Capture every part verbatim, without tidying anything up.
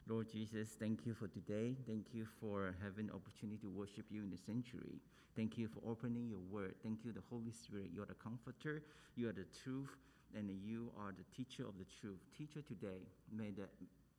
Lord Jesus, thank you for today. Thank you for having the opportunity to worship you in the sanctuary. Thank you for opening your word. Thank you, the Holy Spirit. You are the comforter. You are the truth, and you are the teacher of the truth. Teacher, today, may the,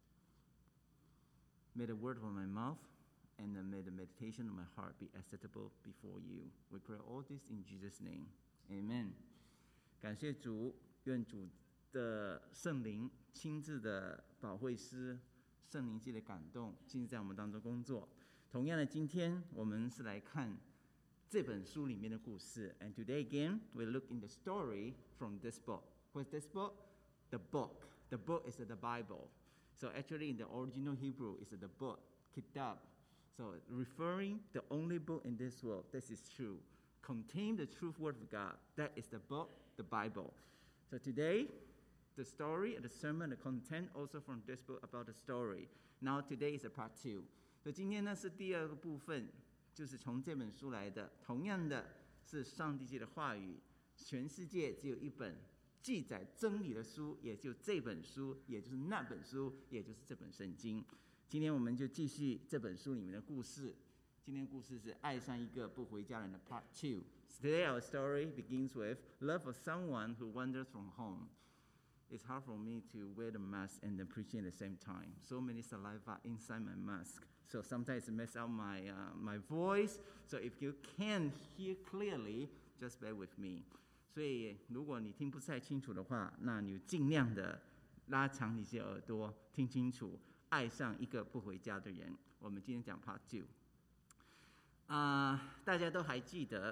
may the word of my mouth and may the meditation of my heart be acceptable before you. We pray all this in Jesus' name. Amen. 感谢主，愿主的圣灵亲自的保惠师，圣灵界的感动，亲自在我们当中工作。同样的，今天我们是来看这本书里面的故事。And today again, we look in the story from this book. What's this book? The book. The book is the Bible. So actually, in the original Hebrew, is the book, Kitab. So referring the only book in this world. This is true. Contain the truth word of God. That is the book, the Bible. So today, the story and the sermon, the content also from this book about the story. Now today is a part two. 所以今天呢是第二个部分，就是从这本书来的。同样的是上帝界的话语，全世界只有一本记载真理的书，也就这本书，也就是那本书，也就是这本圣经。今天我们就继续这本书里面的故事。今天的故事是爱上一个不回家人的 Part Two. Today our story begins with love for someone who wanders from home. It's hard for me to wear the mask and then preaching at the same time. So many saliva inside my mask. So sometimes it messes up my, uh, my voice. So if you can't hear clearly, just bear with me. 所以如果你听不太清楚的话，那你尽量的拉长你些耳朵，听清楚。爱上一个不回家的人。我们今天讲 Part Two。啊、uh, ，大家都还记得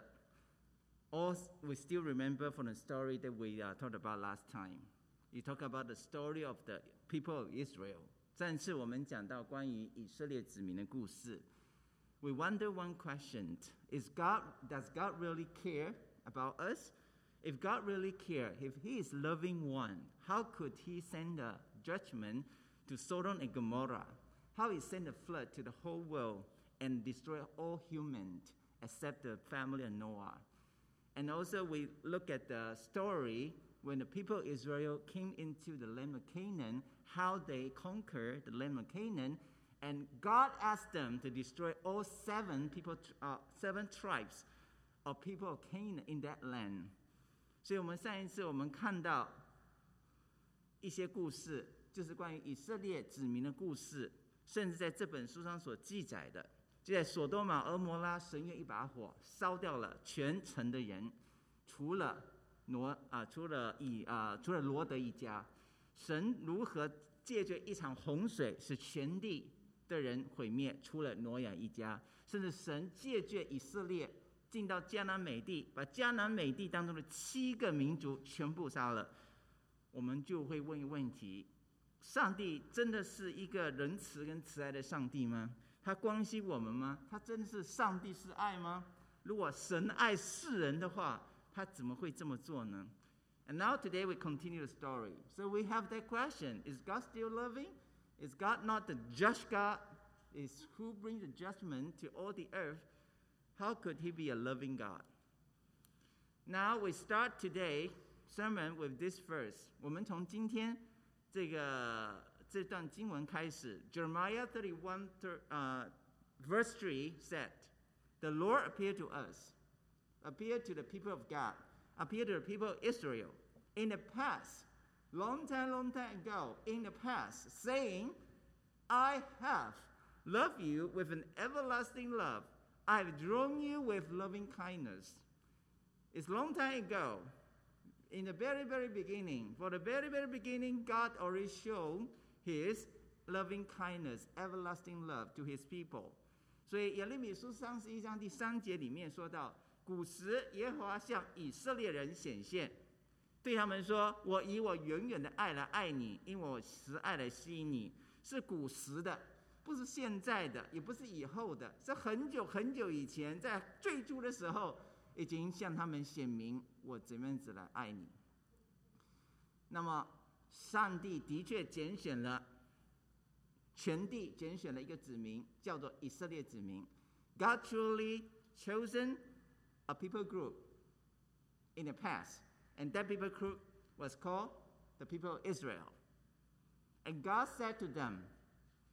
，all we still remember from the story that we uh, talked about last time. You talk about the story of the people of Israel. 上次我们讲到关于以色列子民的故事。We wonder one question: Is God? Does God really care about us? If God really cared, if He is loving one, how could He send a judgment to Sodom and Gomorrah? How He sent a flood to the whole world and destroy all humans except the family of Noah? And also we look at the story when the people of Israel came into the land of Canaan, how they conquered the land of Canaan, and God asked them to destroy all seven people, uh, seven tribes of people of Canaan in that land. 所以我们上一次我们看到一些故事，就是关于以色列子民的故事，甚至在这本书上所记载的，就在索多玛、俄摩拉，神用一把火烧掉了全城的人，除了挪啊、呃，除了以啊、呃，除了罗德一家。神如何借着一场洪水使全地的人毁灭，除了挪亚一家。甚至神借着以色列进到迦南美地，把迦南美地当中的七个民族全部杀了。我们就会问一个问题：上帝真的是一个仁慈跟慈爱的上帝吗？他关心我们吗？他真的是上帝是爱吗？如果神爱世人的话，他怎么会这么做呢？ And now today we continue the story. So we have that question: Is God still loving? Is God not the just God? Is who brings the judgment to all the earth? How could He be a loving God? Now we start today sermon with this verse. 我们从今天这个这段经文开始。Jeremiah thirty-one, uh, verse three said, "The Lord appeared to us, appeared to the people of God, appeared to the people of Israel in the past, long time, long time ago, in the past, saying, I have loved you with an everlasting love. I've drawn you with loving kindness." It's long time ago. In the very, very beginning, for the very, very beginning, God already showed His loving kindness, everlasting love to His people. 所以耶利米书三十一章第三节里面说到，古时耶和华向以色列人显现，对他们说：“我以我远远的爱来爱你，因我实爱来吸引你。”是古时的，不是现在的，也不是以后的，是很久很久以前，在最初的时候。已经向他们显明我怎么样子来爱你。那么，上帝的确拣选了全地，拣选了一个子民，叫做以色列子民。God truly chosen a people group in the past, and that people group was called the people of Israel. And God said to them,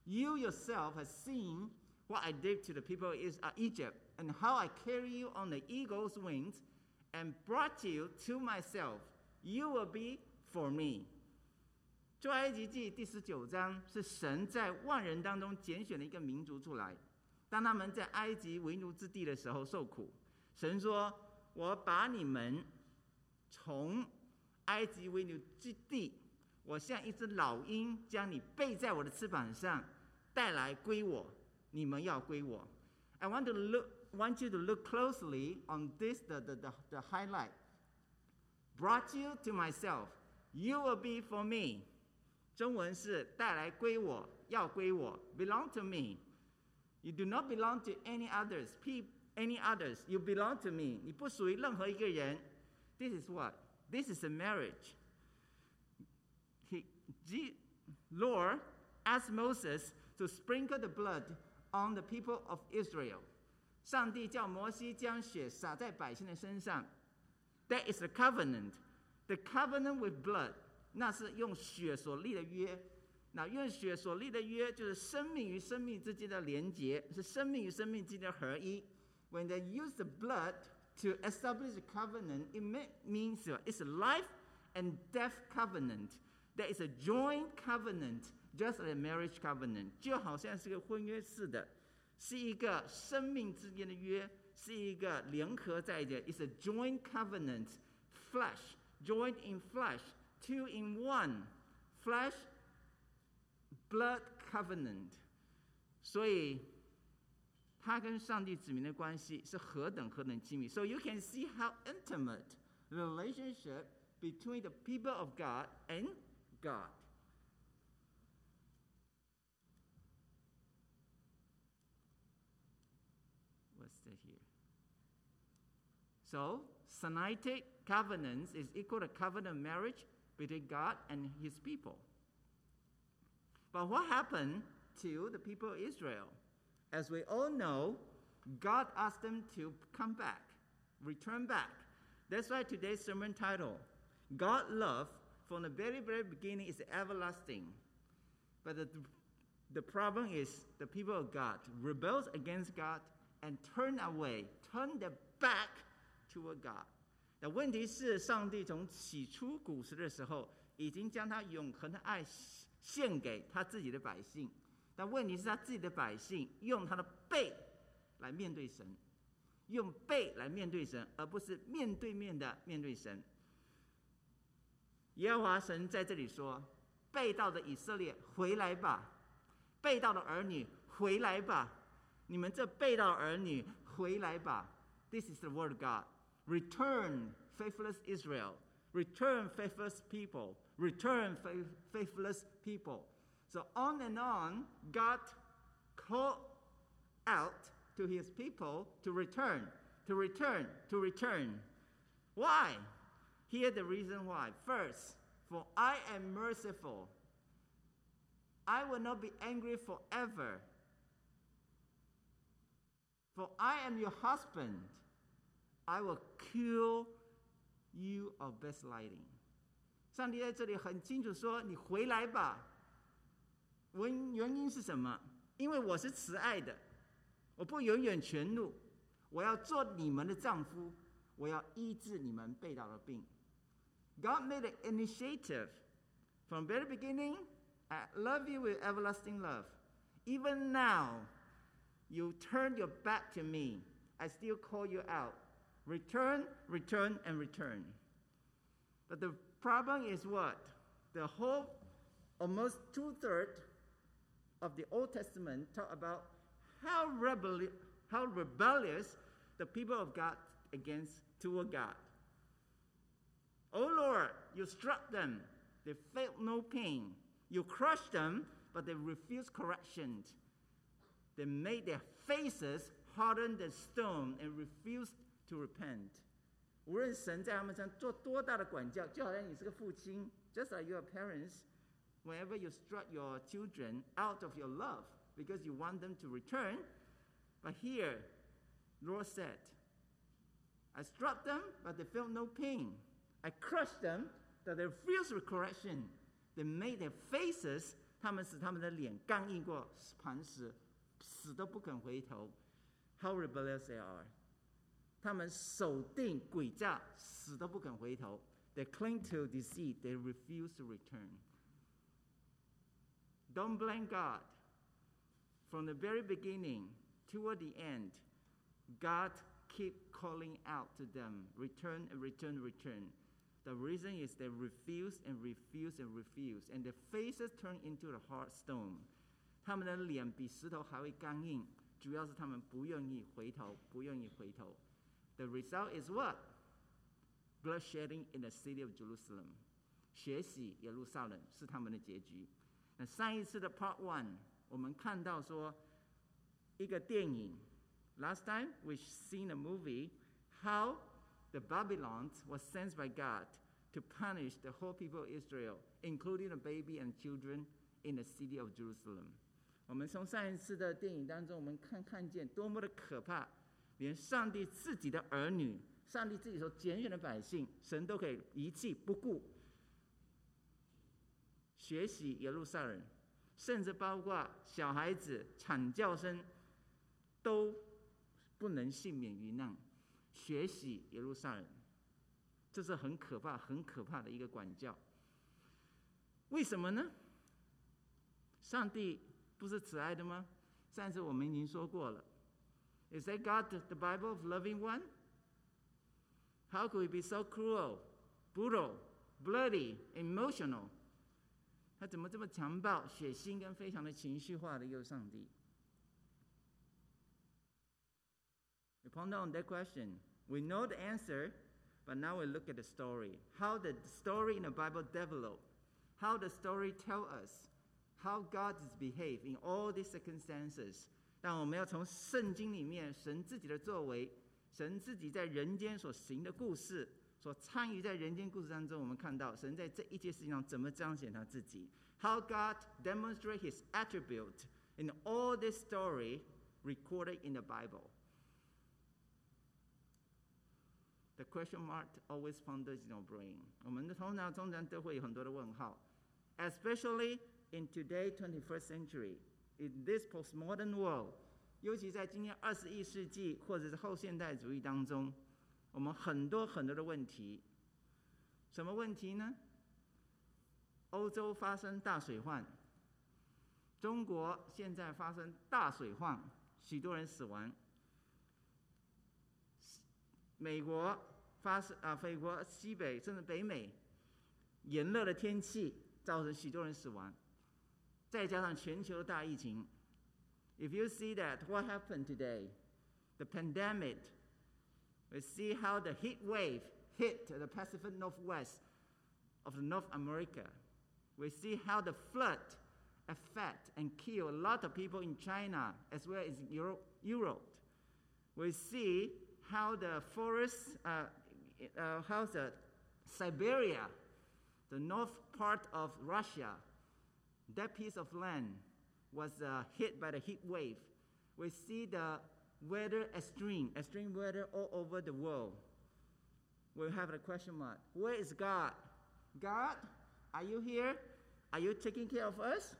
You yourself have seen what I did to the people of Egypt, and how I carried you on the eagle's wings and brought you to myself. You will be for me. 出埃及记第十九章是神在万人当中拣选了一个民族出来，当他们在埃及为奴之地的时候受苦，神说：我把你们从埃及为奴之地，我像一只老鹰将你背在我的翅膀上带来归我，你们要归我。 I want to look, want you to look closely on this, the, the, the, the highlight. Brought you to myself, you will be for me. 中文是带来归我，要归我 belong to me. You do not belong to any others, any others. You belong to me. 你不属于任何一个人。This is what? This is a marriage. He, G, Lord asked Moses to sprinkle the blood on the people of Israel. 上帝叫摩西将血洒在百姓的身上。That is the covenant. The covenant with blood. 那是用血所立的约。那用血所立的约，就是生命与生命之间的连结，是生命与生命之间的合一。When they use the blood to establish a covenant, it means it's a life and death covenant. There is a joint covenant, just like a marriage covenant. 就好像是个婚约似的，是一个生命之间的约，是一个联合在一起。It's a joint covenant, flesh, joined in flesh, two in one, flesh, blood covenant. 所以他跟上帝子民的关系是何等何等亲密。So you can see how intimate the relationship between the people of God and God. What's that here? So, Sinaitic covenants is equal to covenant marriage between God and his people. But what happened to the people of Israel? As we all know, God asked them to come back, return back. That's why today's sermon title, God love from the very, very beginning is everlasting. But the, the problem is the people of God rebels against God and turn away, turn their back toward God. 那问题是，上帝从起初古时的时候，已经将他永恒的爱献给他自己的百姓。但问题是他自己的百姓用他的背来面对神，用背来面对神，而不是面对面的面对神。耶和华神在这里说：背道的以色列，回来吧！背道的儿女，回来吧！你们这背道的儿女，回来吧 ！This is the word of God. Return, faithless Israel. Return, faithless people. Return, faith, faithless people. So on and on, God called out to his people to return, to return, to return. Why? Here the reason why. First, for I am merciful. I will not be angry forever. For I am your husband. I will cure you of backsliding. 上帝在这里很清楚说：你回来吧。原原因是什么？因为我是慈爱的，我不永远全怒，我要做你们的丈夫，我要医治你们背道的病。God made an initiative from the very beginning. I love you with everlasting love. Even now, you turn your back to me. I still call you out. Return, return, and return. But the problem is what? The whole, almost two-thirds of the Old Testament talk about how, rebelli- how rebellious the people of God against toward God. Oh Lord, you struck them. They felt no pain. You crushed them, but they refused correction. They made their faces harden as stone and refused to repent. 无论神在他们身上做多大的管教，就好像你是个父亲 ，just like your parents, whenever you struck your children out of your love because you want them to return. But here, Lord said, I struck them, but they felt no pain. I crushed them, but they refused correction. They made their faces 他们使他们的脸刚硬过磐石，死都不肯回头。How rebellious they are！ 他们守定诡诈，死都不肯回头。They cling to deceit. They refuse to return. Don't blame God. From the very beginning toward the end, God keep calling out to them, return and return, return. The reason is they refuse and refuse and refuse, and their faces turn into a hard stone. 他们的脸比石头还会刚硬，主要是他们不愿意回头，不愿意回头。The result is what? Bloodshedding in the city of Jerusalem. 血洗耶路撒冷是他们的结局。那上一次的 Part One， 我们看到说一个电影。Last time we seen a movie how the Babylon was sent by God to punish the whole people of Israel, including the baby and children in the city of Jerusalem. 我们从上一次的电影当中，我们看看见多么的可怕，连上帝自己的儿女，上帝自己所拣选的百姓，神都可以遗弃不顾，血洗耶路撒冷，甚至包括小孩子惨叫声都不能幸免于难，血洗耶路撒冷，这是很可怕、很可怕的一个管教。为什么呢？上帝不是慈爱的吗？上次我们已经说过了。Is that God the Bible of loving one? How could he be so cruel, brutal, bloody, emotional? 他怎么这么强暴、血腥跟非常的情绪化的一个上帝？ We ponder on that question. We know the answer, but now we look at the story. How the story in the Bible developed. How the story tells us how God is behaved in all these circumstances. 但我们要从圣经里面神自己的作为，神自己在人间所行的故事，所参与在人间故事当中，我们看到神在这一切事情上怎么彰显他自己。How God demonstrates His attribute in all this story recorded in the Bible. The question mark always ponders in our brain. 我们的头脑通常都会有很多的问号 ，especially in today's twenty-first century, in this postmodern world. 尤其在今天二十一世纪或者是后现代主义当中，我们很多很多的问题。什么问题呢？欧洲发生大水患，中国现在发生大水患，许多人死亡。美国发生啊，美国西北甚至北美炎热的天气造成许多人死亡，再加上全球大疫情。If you see that, what happened today? The pandemic. We see how the heat wave hit the Pacific Northwest of North America. We see how the flood affect and kill a lot of people in China as well as Europe. Europe. We see how the forests, uh, uh, how the Siberia, the north part of Russia, that piece of land was uh, hit by the heat wave. We see the weather extreme, extreme weather all over the world. We have a question mark. Where is God? God, are you here? Are you taking care of us?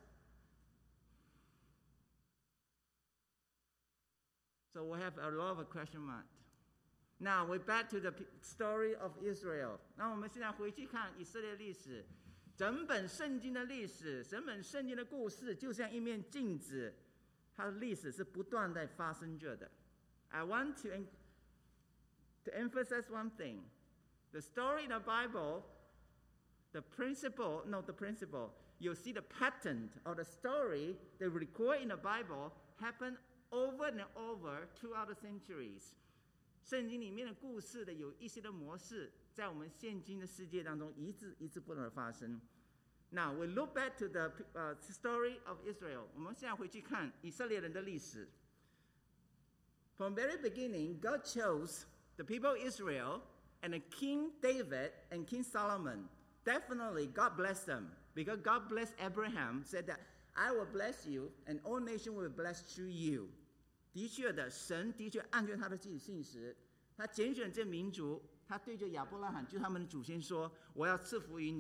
So we have a lot of question mark. Now we're back to the story of Israel. 那我们现在回去看以色列历史，整本圣经的历史，整本圣经的故事，就像一面镜子，它的历史是不断在发生着的。I want to to emphasize one thing: the story in the Bible, the principle, not the principle. You see the pattern of the story they record in the Bible happen over and over throughout the centuries. 圣经里面的故事的有一些的模式，在我们现今的世界当中一直一直不断的发生。Now we look back to the uh, story of Israel. 我们现在回去看以色列人的历史。From very beginning, God chose the people of Israel and King David and King Solomon. Definitely, God blessed them because God blessed Abraham, said that I will bless you, and all nations will be blessed through you. 的确的，神的确按照他的自己信实，他拣选这民族，他对着亚伯拉罕，就他们的祖先说：“我要赐福于你，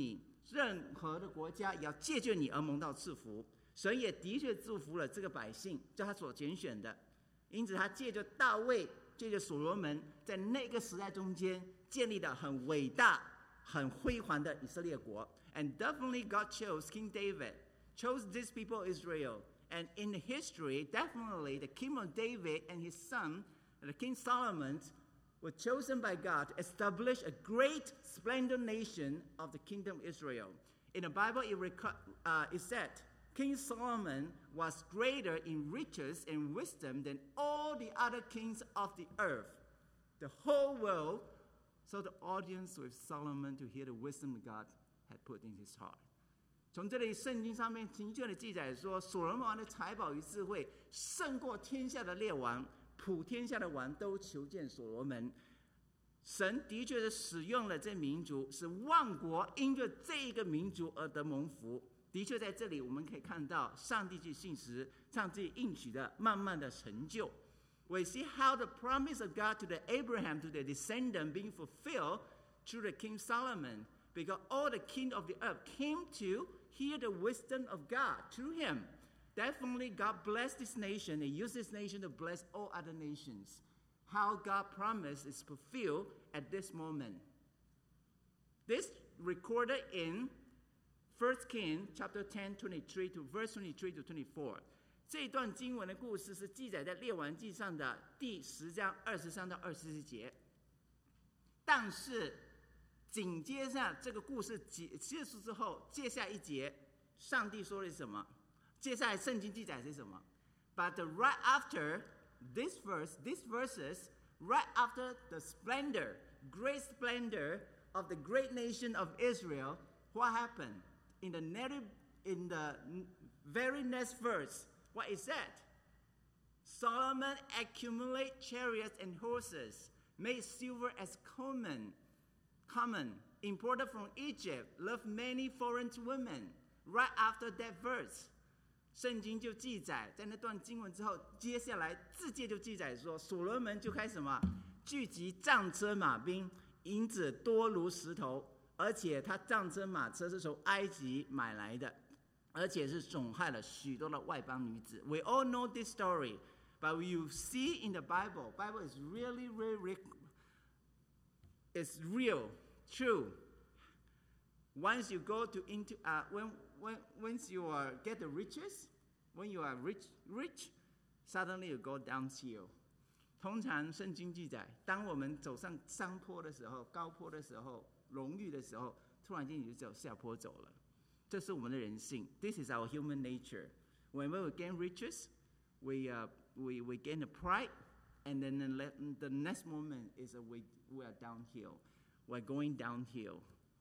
任何的国家也要借着你而蒙到赐福。神也的确祝福了这个百姓，叫他所拣选的。因此他借着大卫，借着所罗门，在那个时代中间建立了很伟大很辉煌的以色列国。 And definitely God chose King David, chose this people Israel. And in history, definitely the king of David and his son, the King Solomon, were chosen by God to establish a great splendid nation of the kingdom of Israel. In the Bible, it, record, uh, it said, King Solomon was greater in riches and wisdom than all the other kings of the earth. The whole world saw the audience with Solomon to hear the wisdom God had put in his heart. 从这里圣经上面明确的记载说，所罗门王的财宝与智慧胜过天下的列王，普天下的王都求见所罗门。神的确是使用了这民族，使万国因着这一个民族而得蒙福。的确，在这里我们可以看到上帝去信实，上帝应许的慢慢的成就。We see how the promise of God to the Abraham, to the descendant, being fulfilled through the King Solomon, because all the king of the earth came to hear the wisdom of God through him. Definitely, God blessed this nation and used this nation to bless all other nations. How God promised is fulfilled at this moment. This recorded in First Kings chapter ten, twenty-three to verse twenty-three to twenty-four. 这段经文的故事是记载在列王记上的第十章二十三到二十四节。但是紧接着这个故事结束之后，接下一节，上帝说的是什么？接下来圣经记载是什么 ？But right after this verse, these verses, right after the splendor, great splendor of the great nation of Israel, what happened? In the native, in the very next verse, what is that? Solomon accumulated chariots and horses, made silver as common, common, imported from Egypt, loved many foreign women. Right after that verse, 圣经就记载，在那段经文之后，接下来字界就记载说，所罗门就开始什么？聚集战车马兵，银子多如石头。而且他战车马车是从埃及买来的，而且是损害了许多的外邦女子。We all know this story, but you see in the Bible, Bible is really, really, it's real, true. Once you go to into, uh, when when once you are get the riches, when you are rich, rich, suddenly you go downhill. 通常圣经记载，当我们走上山坡的时候，高坡的时候。荣誉的时候，突然间你就走下坡走了，这是我们的人性。This is our human nature. When we gain riches, we uh, we we gain the pride, and then the, the next moment is a we we are downhill. We're going downhill.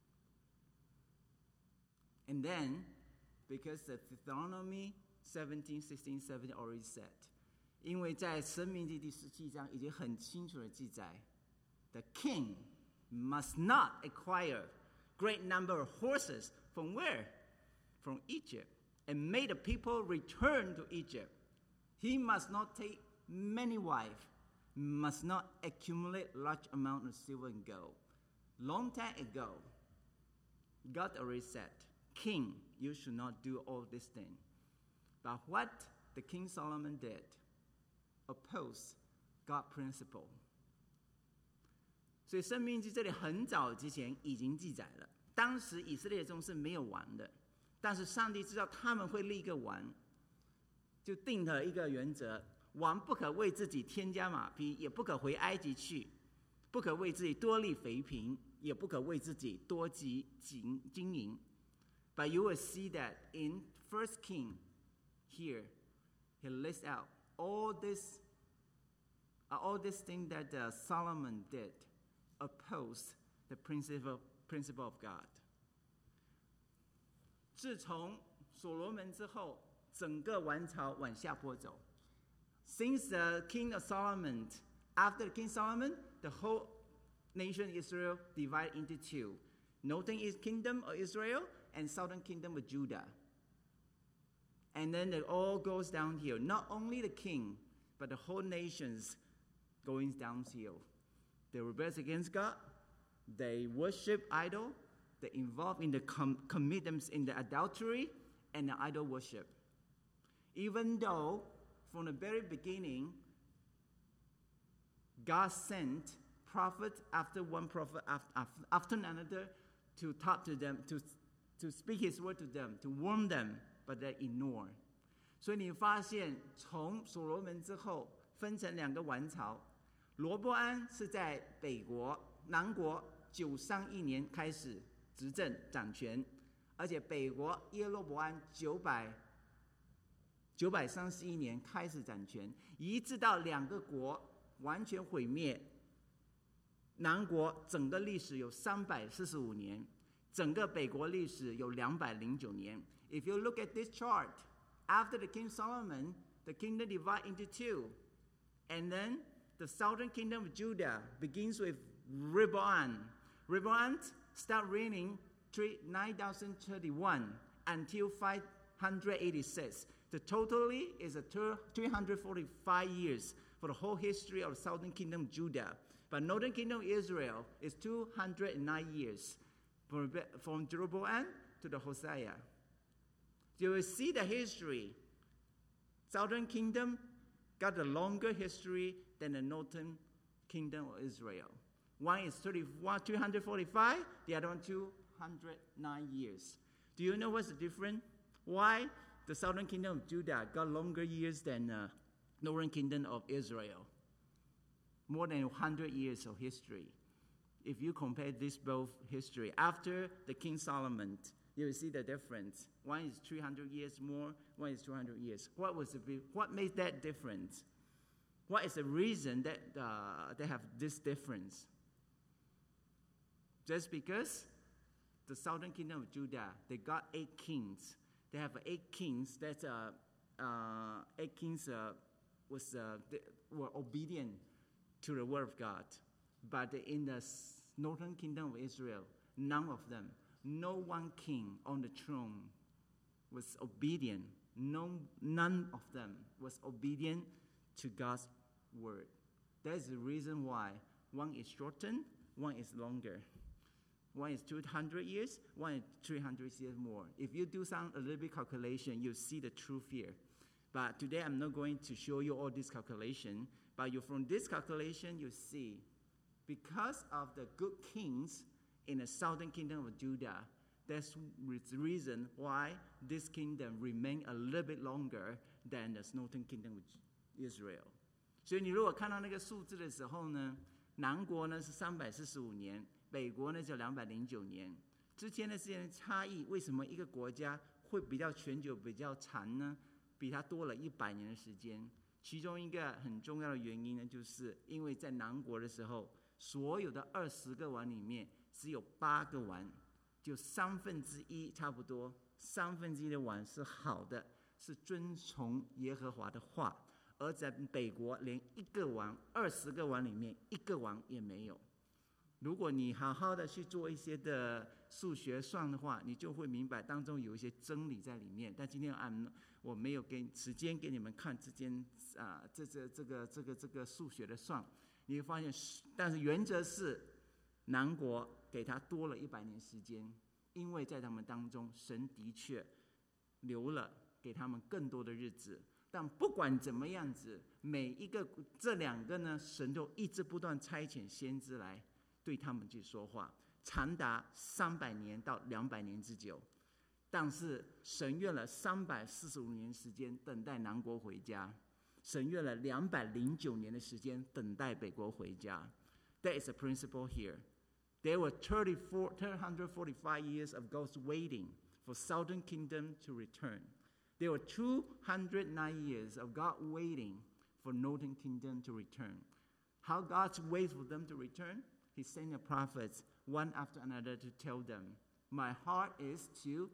And then, because the Deuteronomy seventeen, sixteen, seventeen already said, 因为在申命记第十七章已经很清楚的记载 ，the king must not acquire great number of horses from where? From Egypt, and made the people return to Egypt. He must not take many wives, must not accumulate large amount of silver and gold. Long time ago, God already said, King, you should not do all this thing. But what the King Solomon did, opposed God's principle. 所以申命记这里很早之前已经记载了，当时以色列中是没有王的，但是上帝知道他们会立一个王，就定了一个原则：王不可为自己添加马匹，也不可回埃及去，不可为自己多立肥平，也不可为自己多积金金银。But you will see that in First King here, he lists out all this, uh, all these things that uh, Solomon did. Oppose the principle, principle of God. 自从所罗门之后，整个王朝往下坡走。Since the king of Solomon, after King Solomon, the whole nation of Israel divided into two. Northern kingdom of Israel and southern kingdom of Judah. And then it all goes downhill. Not only the king, but the whole nation's going downhill. They rebel against God. They worship idol. They're involved in the com- commitments in the adultery and the idol worship. Even though from the very beginning, God sent prophet after one prophet after, after another to talk to them, to, to speak his word to them, to warn them, but they ignore. 所以你发现从所罗门之后分成两个王朝，罗波安是在北国南国九三一年开始执政掌权，而且北国耶罗波安九百九百三十一年开始掌权，一直到两个国完全毁灭。南国整个历史有三百四十五年，整个北国历史有两百零九年。If you look at this chart, after the King Solomon, the kingdom divided into two, and then the southern kingdom of Judah begins with Rehoboam. Rehoboam started reigning nine thousand thirty-one until five hundred eighty-six. The totally is a three hundred forty-five years for the whole history of the southern kingdom of Judah. But northern kingdom of Israel is two hundred nine years from, from Jeroboam to the Hosea. You will see the history. Southern kingdom got a longer history than the northern kingdom of Israel. One is two hundred forty-five, the other one two hundred nine years. Do you know what's the difference? Why the southern kingdom of Judah got longer years than the uh, northern kingdom of Israel? More than one hundred years of history. If you compare this both history, after the King Solomon, you will see the difference. One is three hundred years more, one is two hundred years. What was the, what made that difference? What is the reason that uh, they have this difference? Just because the southern kingdom of Judah, they got eight kings. They have eight kings. That's uh, uh, eight kings uh, was uh, they were obedient to the word of God. But in the northern kingdom of Israel, none of them, no one king on the throne was obedient. No, none of them was obedient to God's word. That is the reason why one is shortened, one is longer. One is two hundred years, one is three hundred years more. If you do some a little bit calculation, you see the truth here. But today I'm not going to show you all this calculation. But you, from this calculation, you see, because of the good kings in the southern kingdom of Judah, that's the reason why this kingdom remained a little bit longer than the northern kingdom of Israel. 所以你如果看到那个数字的时候呢，南国呢是三百四十五年。北国呢就两百零九年，之间的时间差异，为什么一个国家会比较全球比较长呢？比它多了一百年的时间。其中一个很重要的原因呢，就是因为在南国的时候，所有的二十个王里面，只有八个王，就三分之一差不多，三分之一的王是好的，是遵从耶和华的话。而在北国，连一个王，二十个王里面一个王也没有。如果你好好的去做一些的数学算的话，你就会明白当中有一些真理在里面。但今天我没有给时间给你们看之间啊、呃，这这这个这个这个数学的算，你会发现，但是原则是南国给他多了一百年时间，因为在他们当中，神的确留了给他们更多的日子。但不管怎么样子，每一个这两个呢，神都一直不断差遣先知来。对他们去说话，长达三百年到两百年之久，但是神用了三百四十五年时间等待南国回家，神用了两百零九年的时间等待北国回家。That is a principle here. There were thirty-four, three hundred forty-five years of God's waiting for southern kingdom to return. There were two hundred nine years of God waiting for northern kingdom to return. How God waits for them to return? He sent the prophets one after another to tell them, my heart is to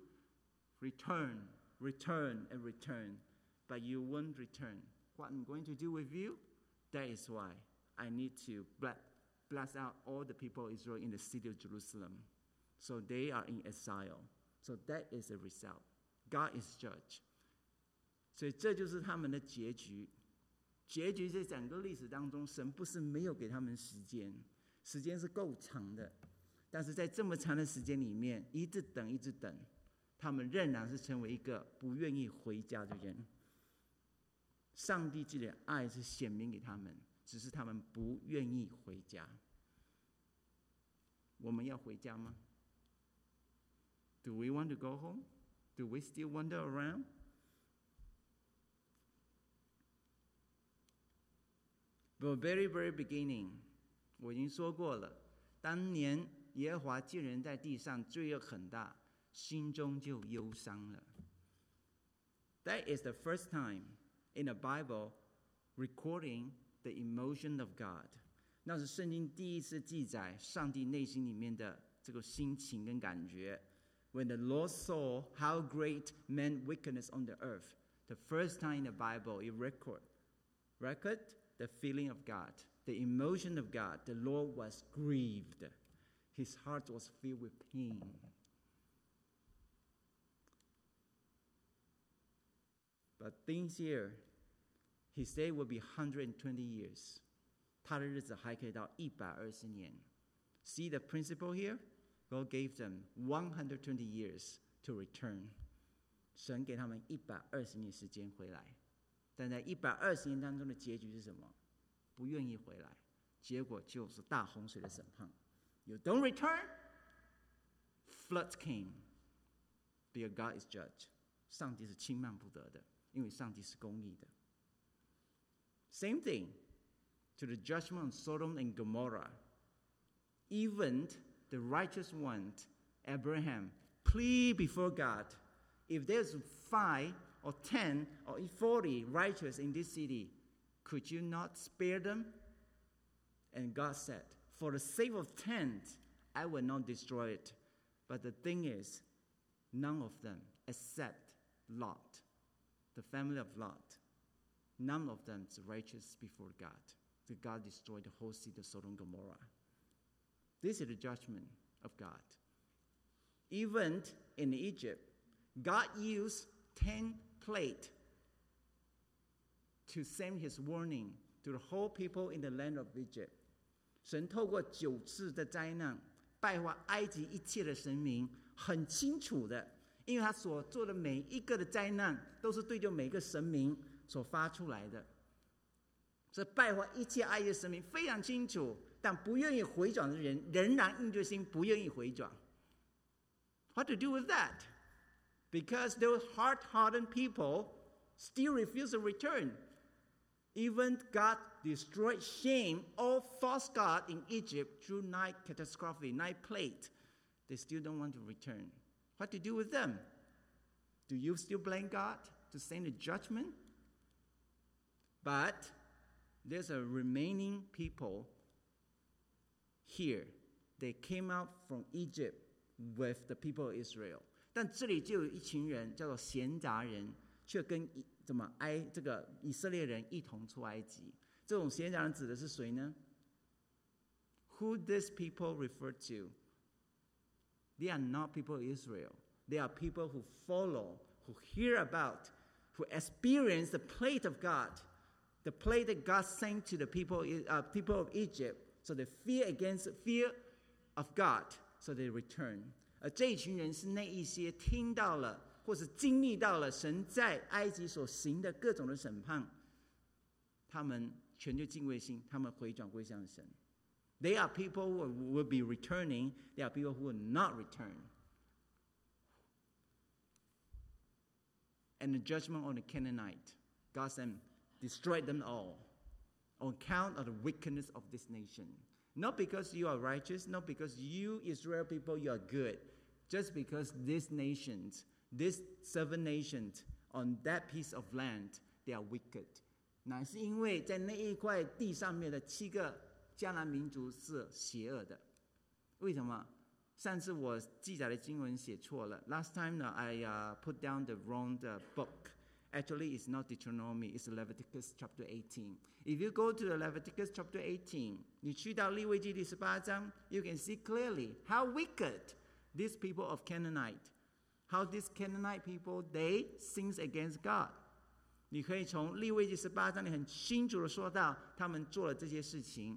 return, return, and return, but you won't return. What I'm going to do with you, that is why I need to bless out all the people of Israel in the city of Jerusalem. So they are in exile. So that is the result. God is judge. 所以这就是他们的结局。结局在整个历史当中，神不是没有给他们时间。时间是够长的， 但是在这么长的时间里面，一直等，一直等，他们仍然是成为一个不愿意回家的人。上帝既然爱是显明给他们，只是他们不愿意回家。我们要回家吗？ Do we want to go home? Do we still wander around? From the very, very beginning, 我已经说过了，当年耶和华见人在地上罪恶很大，心中就忧伤了。That is the first time in the Bible recording the emotion of God. 那是圣经第一次记载上帝内心里面的这个心情跟感觉。When the Lord saw how great man's wickedness on the earth, the first time in the Bible it record, record the feeling of God, the emotion of God. The Lord was grieved. His heart was filled with pain. But things here, his day will be one hundred twenty years. 他的日子还可以到一百二十年。See the principle here? God gave them one hundred twenty years to return. 神给他们一百二十年时间回来，但在一百二十年当中的结局是什么？不愿意回来，结果就是大洪水的审判。You don't return, flood came. Because God is judge. 上帝是轻慢不得的，因为上帝是公义的。Same thing to the judgment on Sodom and Gomorrah. Even the righteous one, Abraham, plead before God, if there's five or ten or forty righteous in this city, could you not spare them? And God said, for the sake of ten, I will not destroy it. But the thing is, none of them except Lot, the family of Lot, none of them is righteous before God. So God destroyed the whole city of Sodom and Gomorrah. This is the judgment of God. Even in Egypt, God used ten plagues to send his warning to the whole people in the land of Egypt. 神透过九次的灾难败坏埃及一切的神明，很清楚的，因为他所做的每一个的灾难都是对着每个神明所发出来的，所以败坏一切埃及的神明非常清楚。但不愿意回转的人仍然硬着心不愿意回转。What to do with that? Because those hard-hardened people still refuse to return. Even God destroyed shame all false god in Egypt through nine catastrophe, nine plagues. They still don't want to return. What to do with them? Do you still blame God to send a judgment? But there's a remaining people here. They came out from Egypt with the people of Israel. 但这里就有一群人叫做闲杂人，却跟怎么埃这个以色列人一同出埃及。这种闲杂人指的是谁呢？ Who these people refer to? They are not people of Israel. They are people who follow, who hear about, who experience the plague of God, the plague that God sent to the people, uh, people of Egypt. So they fear against fear of God, so they return. 而这一群人是那一些听到了或是经历到了神在埃及所行的各种的审判，他们全就敬畏心，他们回转归向神。They are people who will be returning. They are people who will not return. And the judgment on the Canaanite, God said, destroy them all on account of the wickedness of this nation. Not because you are righteous, not because you, Israel people, you are good. Just because these nations, these seven nations on that piece of land, they are wicked. 乃是因为在那一块地上面的七个迦南民族是邪恶的。为什么？上次我记载的经文写错了。Last time I uh, put down the wrong uh, book. Actually, it's not Deuteronomy, it's Leviticus chapter eighteen. If you go to the Leviticus chapter eighteen, 你去到利未记第十八章 you can see clearly how wicked these people of Canaanite, how these Canaanite people, they sin against God. 你可以从利未记十八章里很清楚的说到他们做了这些事情。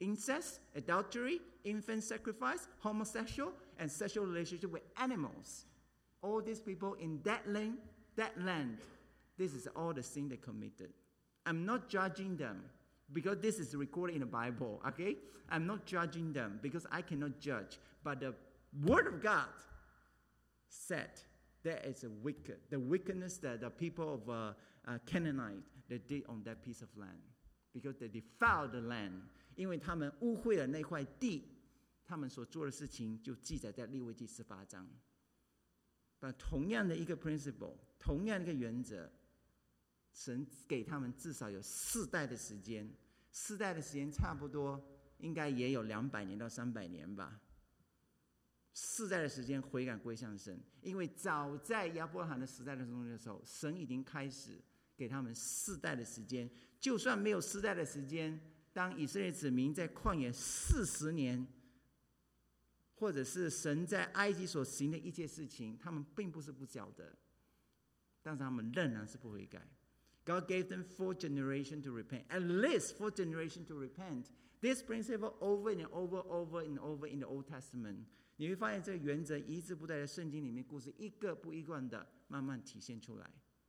incest, adultery, infant sacrifice, homosexual, and sexual relationship with animals. All these people in that land, that land, this is all the sin they committed. I'm not judging them because this is recorded in the Bible, okay? I'm not judging them because I cannot judge. But the Word of God said there is a wicked, the wickedness that the people of uh, uh, Canaanite, they did on that piece of land. Because they defiled the land. 因为他们污秽了那块地，他们所做的事情就记载在利未记十八章。但同样的一个 principle， 同样的一个原则，神给他们至少有四代的时间，四代的时间差不多应该也有两百年到三百年吧。四代的时间悔改归向神，因为早在亚伯拉罕的时代的中间的时候，神已经开始给他们四代的时间。就算没有四代的时间，当以色列子民在旷野四十年，或者是神在埃及所行的一切事情，他们并不是不晓得，但是他们仍然是不悔改。God gave them four generations to repent, at least four generations to repent. This principle over and over, over and over in the Old Testament. 你会发现这个原则一字不带在圣经里面故事一个不一贯的慢慢体现出来。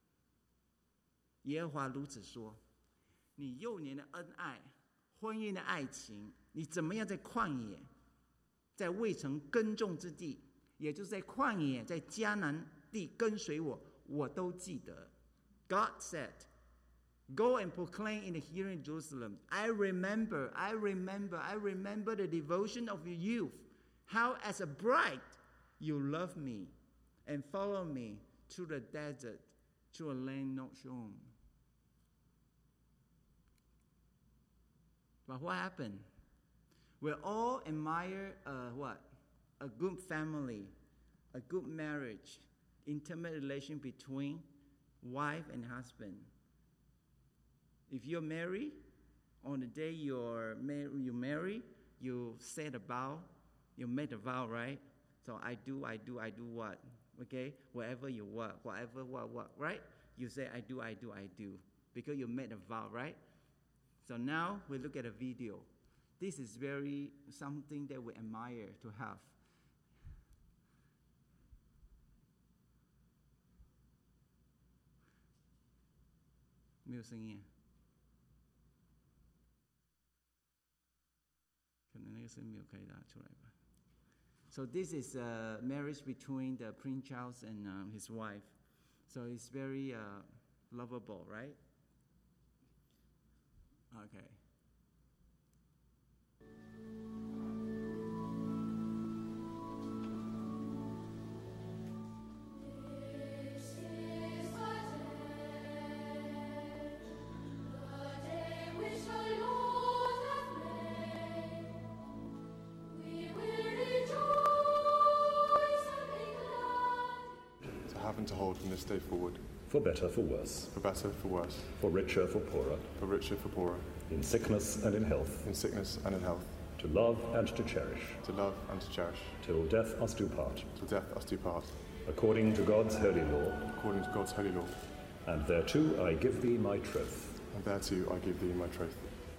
耶和华如此说：你幼年的恩爱，婚姻的爱情，你怎么样在旷野，在未曾耕种之地，也就是在旷野，在迦南地跟随我，我都记得。God said, "Go and proclaim in the hearing of Jerusalem. I remember, I remember, I remember the devotion of your youth. How as a bride you love me and follow me through the desert, to a land not shown." But what happened? We all admire a, what? A good family, a good marriage, intimate relation between wife and husband. If you're married, on the day you're mar- you marry, you said a vow, you made a vow, right? So I do, I do, I do what? Okay? Whatever you what, whatever, what, what, right? You say I do, I do, I do. Because you made a vow, right? So now we look at a video. This is very something that we admire to have. 没有声音啊，可能那个声音没有开打出来吧。So this is a marriage between the Prince Charles and um, his wife. So it's very uh, lovable, right? Okay. Having to hold from this day forward. For better, for worse. For better, for worse. For richer, for poorer. For richer, for poorer. In sickness and in health. In sickness and in health. To love and to cherish. To love and to cherish. Till death us do part. Till death us do part. According to God's holy law. According to God's holy law. And thereto I give thee my troth. And thereto I give thee my troth.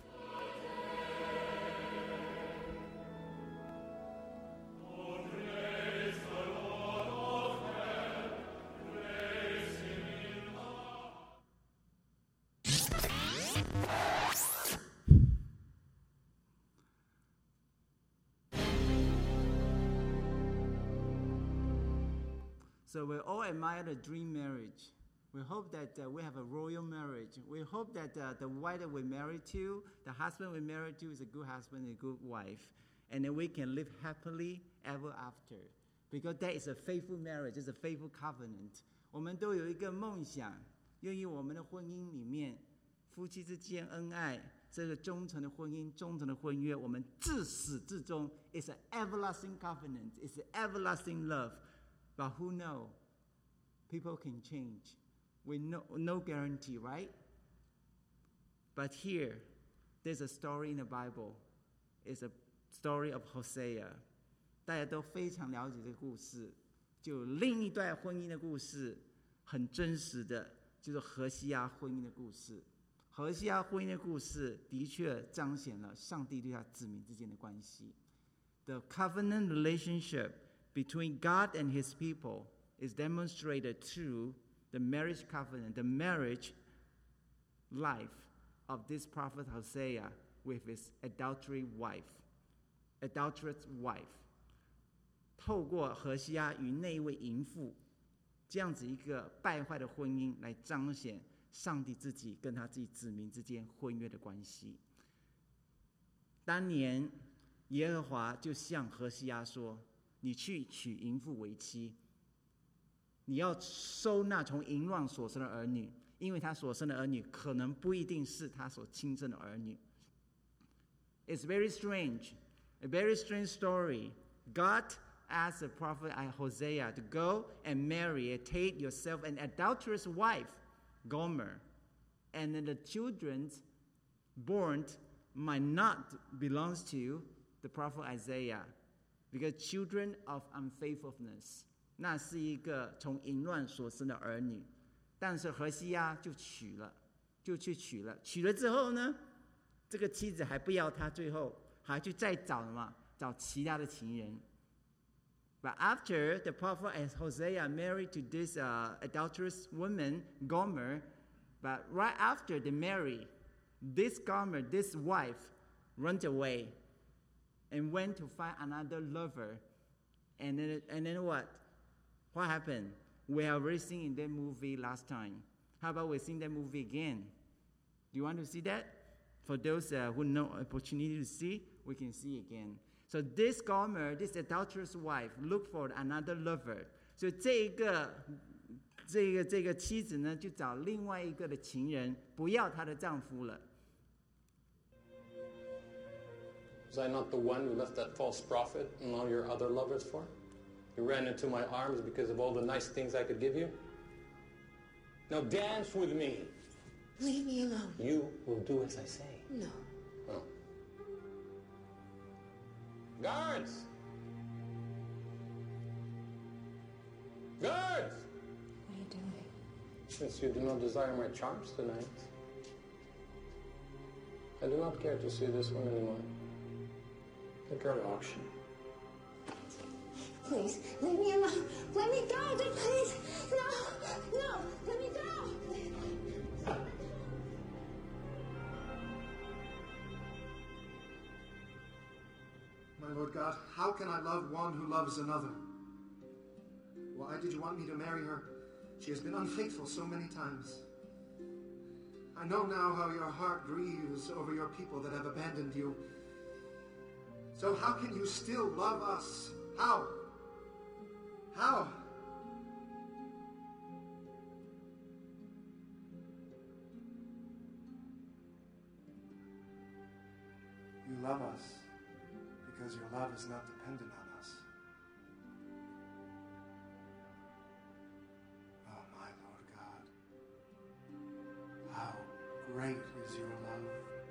So we all admire the dream marriage. We hope that uh, we have a royal marriage. We hope that uh, the wife that we're married to, the husband we're married to is a good husband and a good wife. And then we can live happily ever after. Because that is a faithful marriage, it's a faithful covenant. 我们都有一个梦想，愿意我们的婚姻里面，夫妻之间恩爱，这个忠诚的婚姻、忠诚的婚约，我们自始至终 it's an everlasting covenant, it's an everlasting love. But who knows? People can change. With no, no guarantee, right? But here, there's a story in the Bible. It's a story of Hosea. 大家都非常了解这个故事。就有另一段婚姻的故事，很真实的，就是何西阿婚姻的故事。 何西阿婚姻的故事的确彰显了上帝对他子民之间的关系。The covenant relationship between God and his people is demonstrated through the marriage covenant, the marriage life of this prophet Hosea with his adultery wife, adulterous wife. 透过何西阿与那一位淫妇这样子一个败坏的婚姻来彰显上帝自己跟他自己子民之间婚约的关系。当年耶和华就向何西阿说，你去娶淫妇为妻，你要收纳从淫乱所生的儿女，因为他所生的儿女可能不一定是他所亲生的儿女。 It's very strange, a very strange story. God asked the prophet Hosea to go and marry and take yourself an adulterous wife, Gomer, and then the children born might not belong to the prophet Isaiah, because children of unfaithfulness, 那是一个从淫乱所生的儿女。但是何西阿就娶了，就去娶了。娶了之后呢，这个妻子还不要他，最后还去再找什么？找其他的情人。But after the prophet Hosea married to this uh, adulterous woman, Gomer, but right after they married, this Gomer, this wife, went away and went to find another lover. And then, and then what? What happened? We have already seen in that movie last time. How about we sing that movie again? Do you want to see that? For those uh, who know opportunity to see, we can see again. So this Gomer, this adulterous wife, looked for another lover. 所以这个这个这个妻子呢，就找另外一个的情人，不要她的丈夫了。 Was I not the one you left that false prophet and all your other lovers for? You ran into my arms because of all the nice things I could give you? Now dance with me. Leave me alone. You will do as I say. No. Oh. Guards! Guards! What are you doing? Since you do not desire my charms tonight, I do not care to see this one anymore. Take her to auction. Please, leave me alone. Let me go, dude, please. No, no, let me go. My Lord God, how can I love one who loves another? Why did you want me to marry her? She has been unfaithful so many times. I know now how your heart grieves over your people that have abandoned you. So how can you still love us? How? How? You love us because your love is not dependent on us. Oh, my Lord God, how great is your love.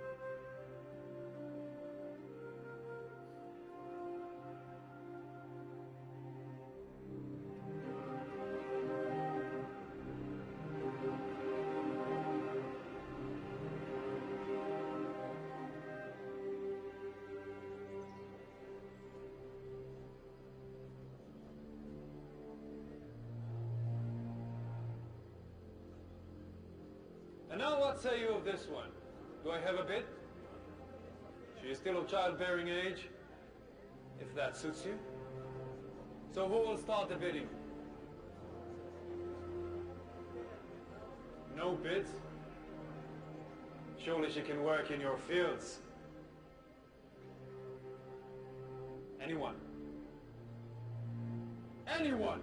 And now what say you of this one? Do I have a bid? She is still of childbearing age, if that suits you. So who will start the bidding? No bids? Surely she can work in your fields. Anyone? Anyone?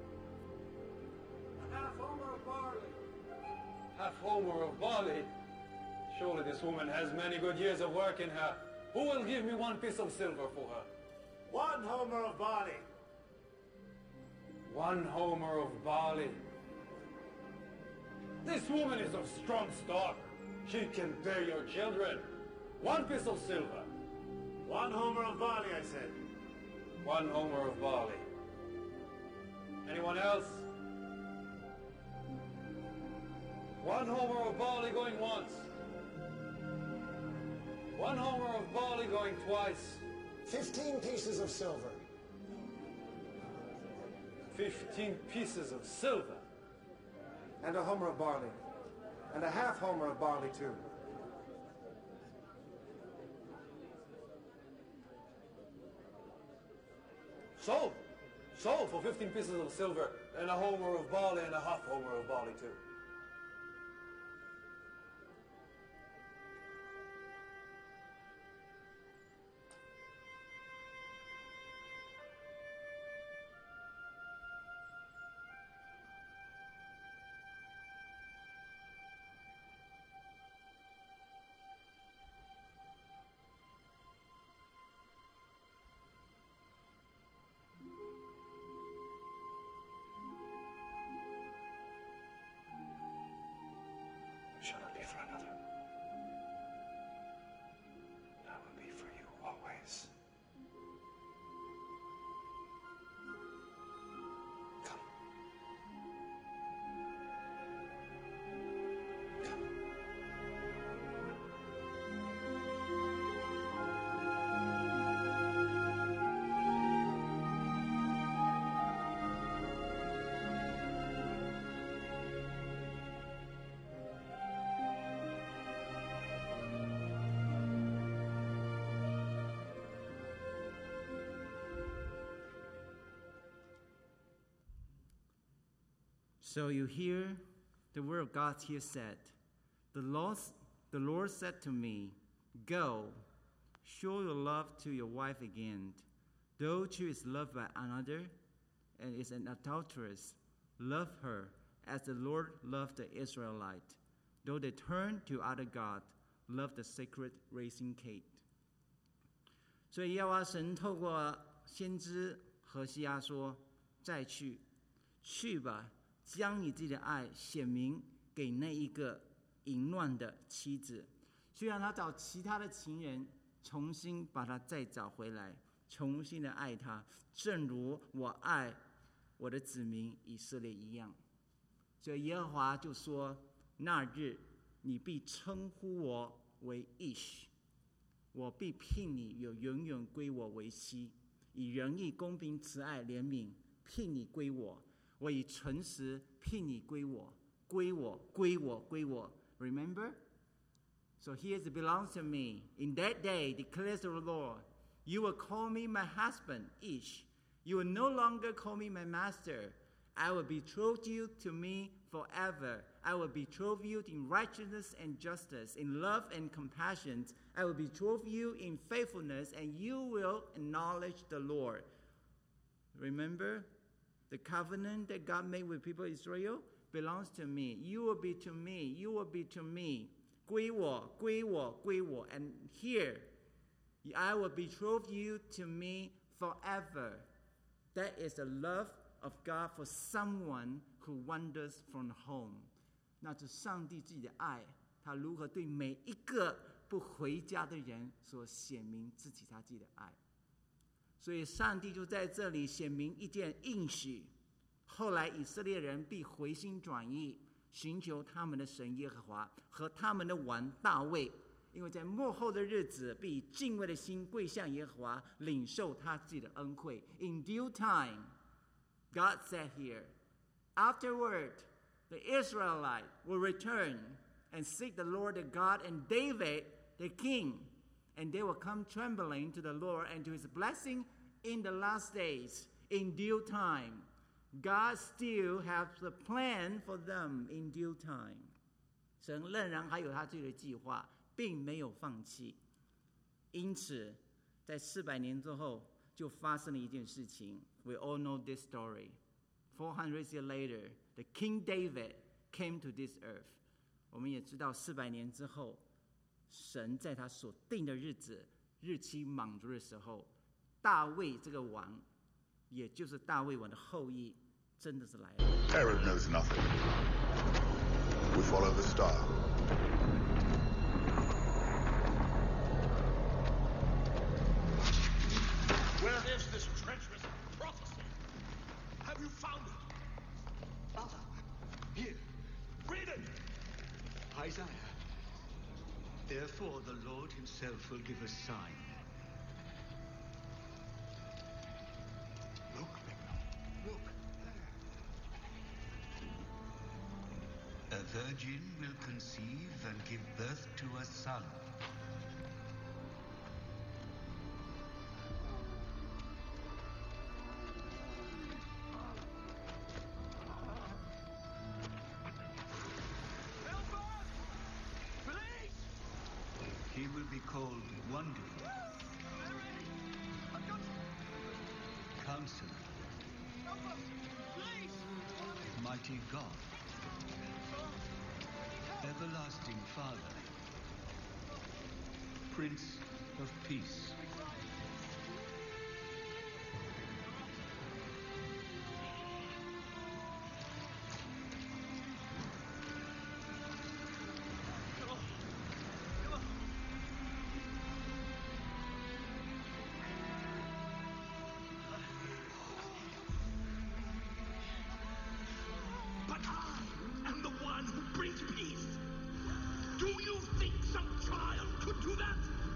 Half homer of barley. Half homer of barley? Surely this woman has many good years of work in her. Who will give me one piece of silver for her? One homer of barley. One homer of barley. This woman is of strong stock. She can bear your children. One piece of silver. One homer of barley, I said. One homer of barley. Anyone else? One homer of barley going once. One homer of barley going twice. Fifteen pieces of silver. Fifteen pieces of silver. And a homer of barley. And a half homer of barley, too. Sold. Sold for fifteen pieces of silver and a homer of barley and a half homer of barley, too. Shall not be for another. I will be for you always. Come. Come. So you hear the word of God here said, the Lord, the Lord said to me, go, show your love to your wife again. Though she is loved by another and is an adulteress, love her as the Lord loved the Israelite. Though they turn to other God, love the sacred raising Kate. 所以耶和华神透过先知何西阿说，再去，去吧。将你自己的爱显明给那一个淫乱的妻子，虽然他找其他的情人，重新把他再找回来，重新的爱他，正如我爱我的子民以色列一样。所以耶和华就说：那日你必称呼我为ish，我必聘你有永远归我为妻，以仁义、公平、慈爱、怜悯聘你归我。我以诚实聘你归我，归我，归我，归我。Remember? So here it belongs to me. In that day, declares the Lord, you will call me my husband, Ish. You will no longer call me my master. I will betroth you to me forever. I will betroth you in righteousness and justice, in love and compassion. I will betroth you in faithfulness, and you will acknowledge the Lord. Remember? The covenant that God made with people of Israel belongs to me. You will be to me. You will be to me. 归我，归我，归我. And here, I will betroth you to me forever. That is the love of God for someone who wanders from home. 那是上帝自己的爱，他如何对每一个不回家的人所显明自己他自己的爱。所以上帝就在这里显明一件应许，后来以色列人必回心转意，寻求他们的神耶和华和他们的王大卫，因为在末后的日子必以敬畏的心跪向耶和华，领受他自己的恩惠。In due time, God said here, afterward, the Israelite will return and seek the Lord their God and David the king. And they will come trembling to the Lord and to his blessing in the last days. In due time, God still has a plan for them in due time. 神仍然还有他自己的计划，并没有放弃。因此，在四百年之后，就发生了一件事情。We all know this story. Four hundred years later, the King David came to this earth. 我们也知道，四百年之后。神在他所定的日子日期满足的时候，大卫这个王，也就是大卫王的后裔，真的是来了。 Herod knows nothing. We follow the star. Where is this treacherous prophecy? Have you found it? Father, here, read it. Isaiah. Therefore, the Lord himself will give a sign. Look, Mignon. Look. A virgin will conceive and give birth to a son. Help us! Please! He will be called Wonderful, Counselor, Help us! Please! Mighty God, Everlasting Father, Prince of Peace. But I am the one who brings peace. Do you think some child could do that?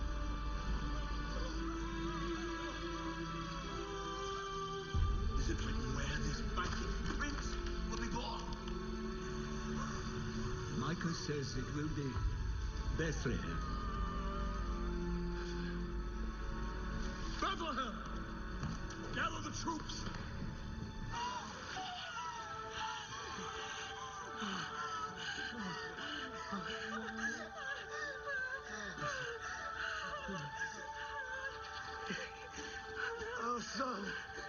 Is it written where this mighty prince will be born? Micah says it will be Bethlehem. Bethlehem! Gather the troops! Our son!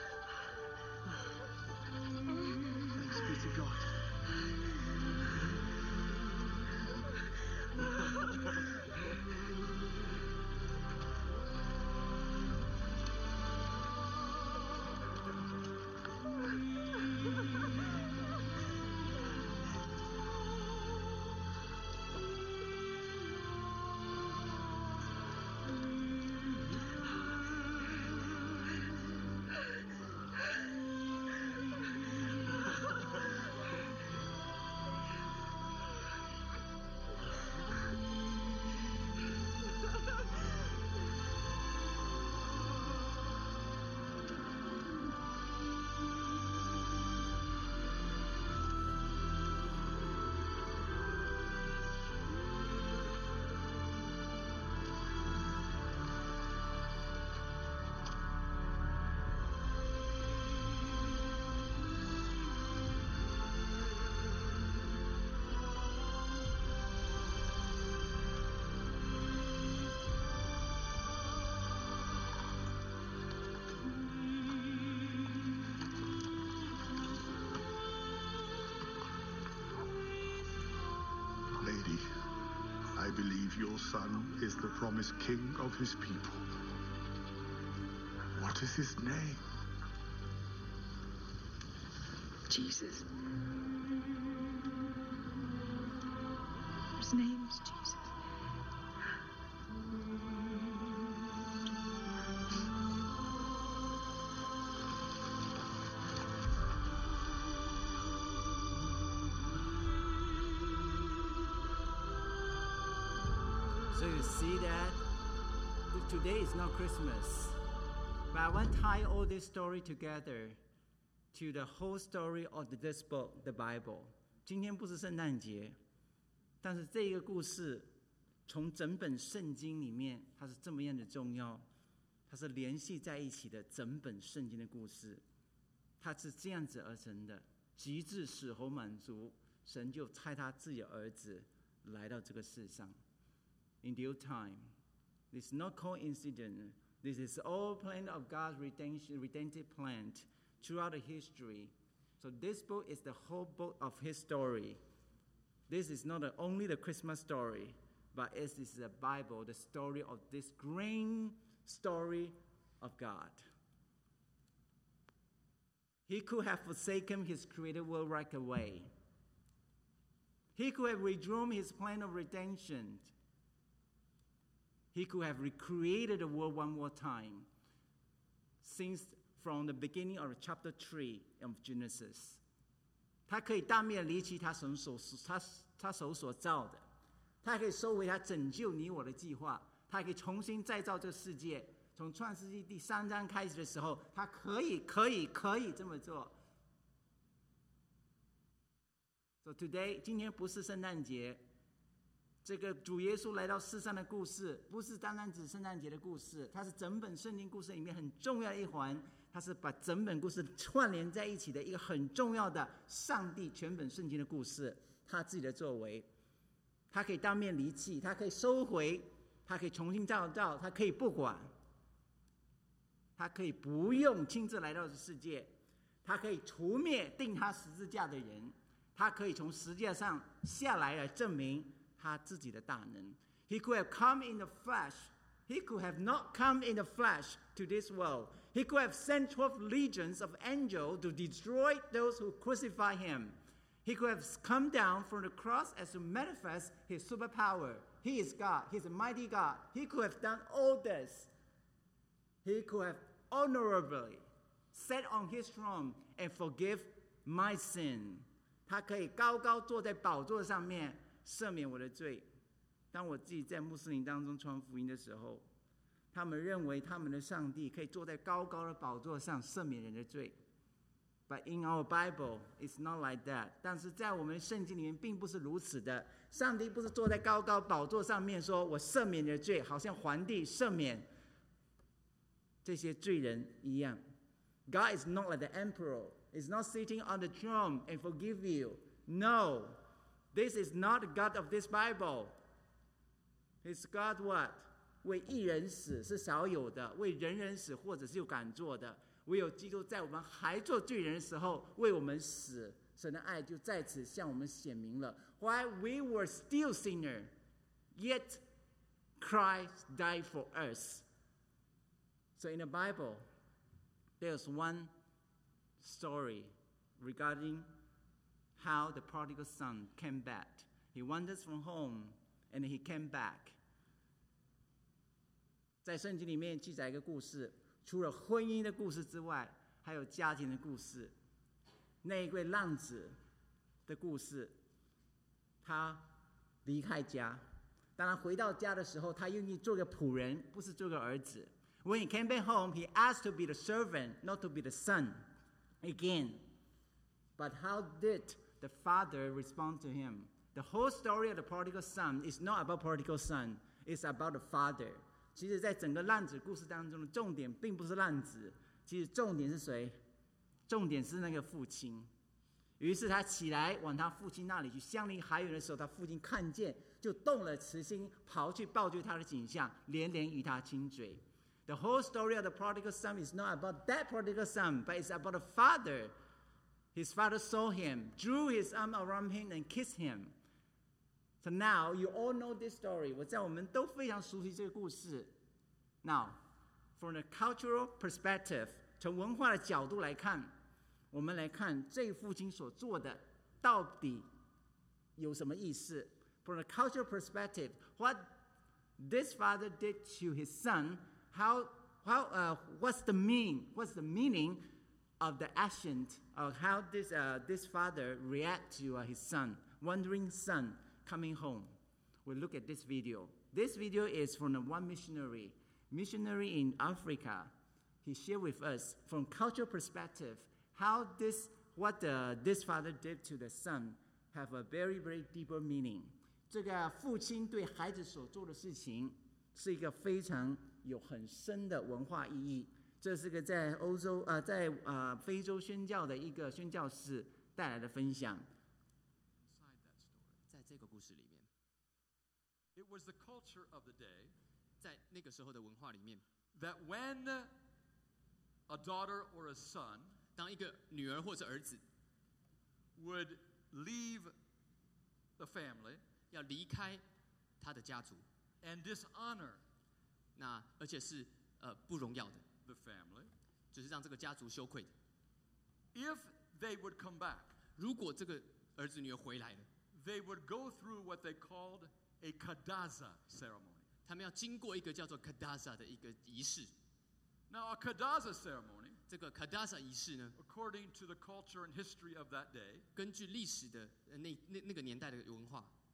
Thanks be to God. Lady, I believe your son is the promised king of his people. What is his name? Jesus. His name's Jesus. So you see that today is not Christmas, but I want to tie all this story together to the whole story of this book, the Bible. 今天不是圣诞节，但是这个故事从整本圣经里面，它是这么样的重要，它是联系在一起的整本圣经的故事，它是这样子而成的，极致死后满足，神就差他自己的儿子来到这个世上。In due time, this is not coincidence. This is all plan of God's redemption, redemptive plan throughout the history. So this book is the whole book of his story. This is not only the Christmas story, but it is the Bible, the story of this great story of God. He could have forsaken his created world right away. He could have withdrawn his plan of redemption. He could have recreated the world one more time, since from the beginning of chapter three of Genesis. 他可以大面离弃他手所他他手所造的， 他可以收回他拯救你我的计划，他可以重新再造这个世界。从创世纪第三章开始的时候，他可以可以可以这么做。So today， 今天不是圣诞节，这个主耶稣来到世上的故事，不是单单指圣诞节的故事，它是整本圣经故事里面很重要的一环，它是把整本故事串联在一起的一个很重要的上帝全本圣经的故事，他自己的作为，他可以当面离弃，他可以收回，他可以重新造造，他可以不管，他可以不用亲自来到这世界，他可以除灭钉他十字架的人，他可以从十字架上下来来证明他自己的大能。 He could have come in the flesh. He could have not come in the flesh to this world. He could have sent twelve legions of angels to destroy those who crucify him. He could have come down from the cross as to manifest his superpower. He is God. He's a mighty God. He could have done all this. He could have honorably sat on his throne and forgive my sin. 他可以高高坐在宝座上面赦免我的罪。当我自己在穆斯林当中传福音的时候，他们认为他们的上帝可以坐在高高的宝座上赦免人的罪。But in our Bible, it's not like that. 但是在我们的圣经里面并不是如此的。上帝不是坐在高高宝座上面说我赦免你的罪，好像皇帝赦免这些罪人一样。God is not like the emperor. He's not sitting on the throne and forgive you. No, this is not the God of this Bible. His God what? 为义人死是少有的，为人人死或者是有敢做的。唯有基督在我们还做罪人的时候为我们死，神的爱就在此向我们显明了。While we were still sinners, yet Christ died for us. So in the Bible, there's one story regarding how the prodigal son came back. He wandered from home and he came back. 在圣经里面记载一个故事，除了婚姻的故事之外，还有家庭的故事。那一位浪子的故事，他离开家，当他回到家的时候，他愿意做个仆人，不是做个儿子。When he came back home, he asked to be the servant, not to be the son again. But how did the father respond to him? The whole story of the prodigal son is not about prodigal son. It's about the father. 其实在整个浪子故事当中的重点并不是浪子，其实重点是谁？重点是那个父亲。于是他起来往他父亲那里去，相离还远的时候，他父亲看见，就动了慈心，跑去抱住他的景象，连连与他亲嘴。The whole story of the prodigal son is not about that prodigal son, but it's about the father. His father saw him, drew his arm around him, and kissed him. So now you all know this story. 我在我们都非常熟悉这个故事。Now, from the cultural perspective, 从文化的角度来看，我们来看这父亲所做的到底有什么意思。From the cultural perspective, what this father did to his son, how, how, uh, what's the mean? What's the meaning of the action of how this, uh, this father react to uh, his son, wandering son coming home? We'll look at this video. This video is from one missionary, missionary in Africa. He shared with us from cultural perspective how this, what the, this father did to the son have a very, very deeper meaning. 这个父亲对孩子所做的事情是一个非常有很深的文化意义。这是个在欧洲啊、呃，在啊、呃、非洲宣教的一个宣教士带来的分享。 在这个故事里面 It was the culture of the day 在那个时候的文化里面 that when a daughter or a son 当一个女儿或者儿子 would leave the family 要离开他的家族 and dishonor 那而且是呃不荣耀的 the family 就是让这个家族羞愧的 if they would come back 如果这个儿子女儿回来了 they would go through what they called a kadaza ceremony 他们要经过一个叫做 kadaza 的一个仪式 Now a kadaza ceremony 这个 kadaza 仪式呢 according to the culture and history of that day 根据历史的那那那个年代的文化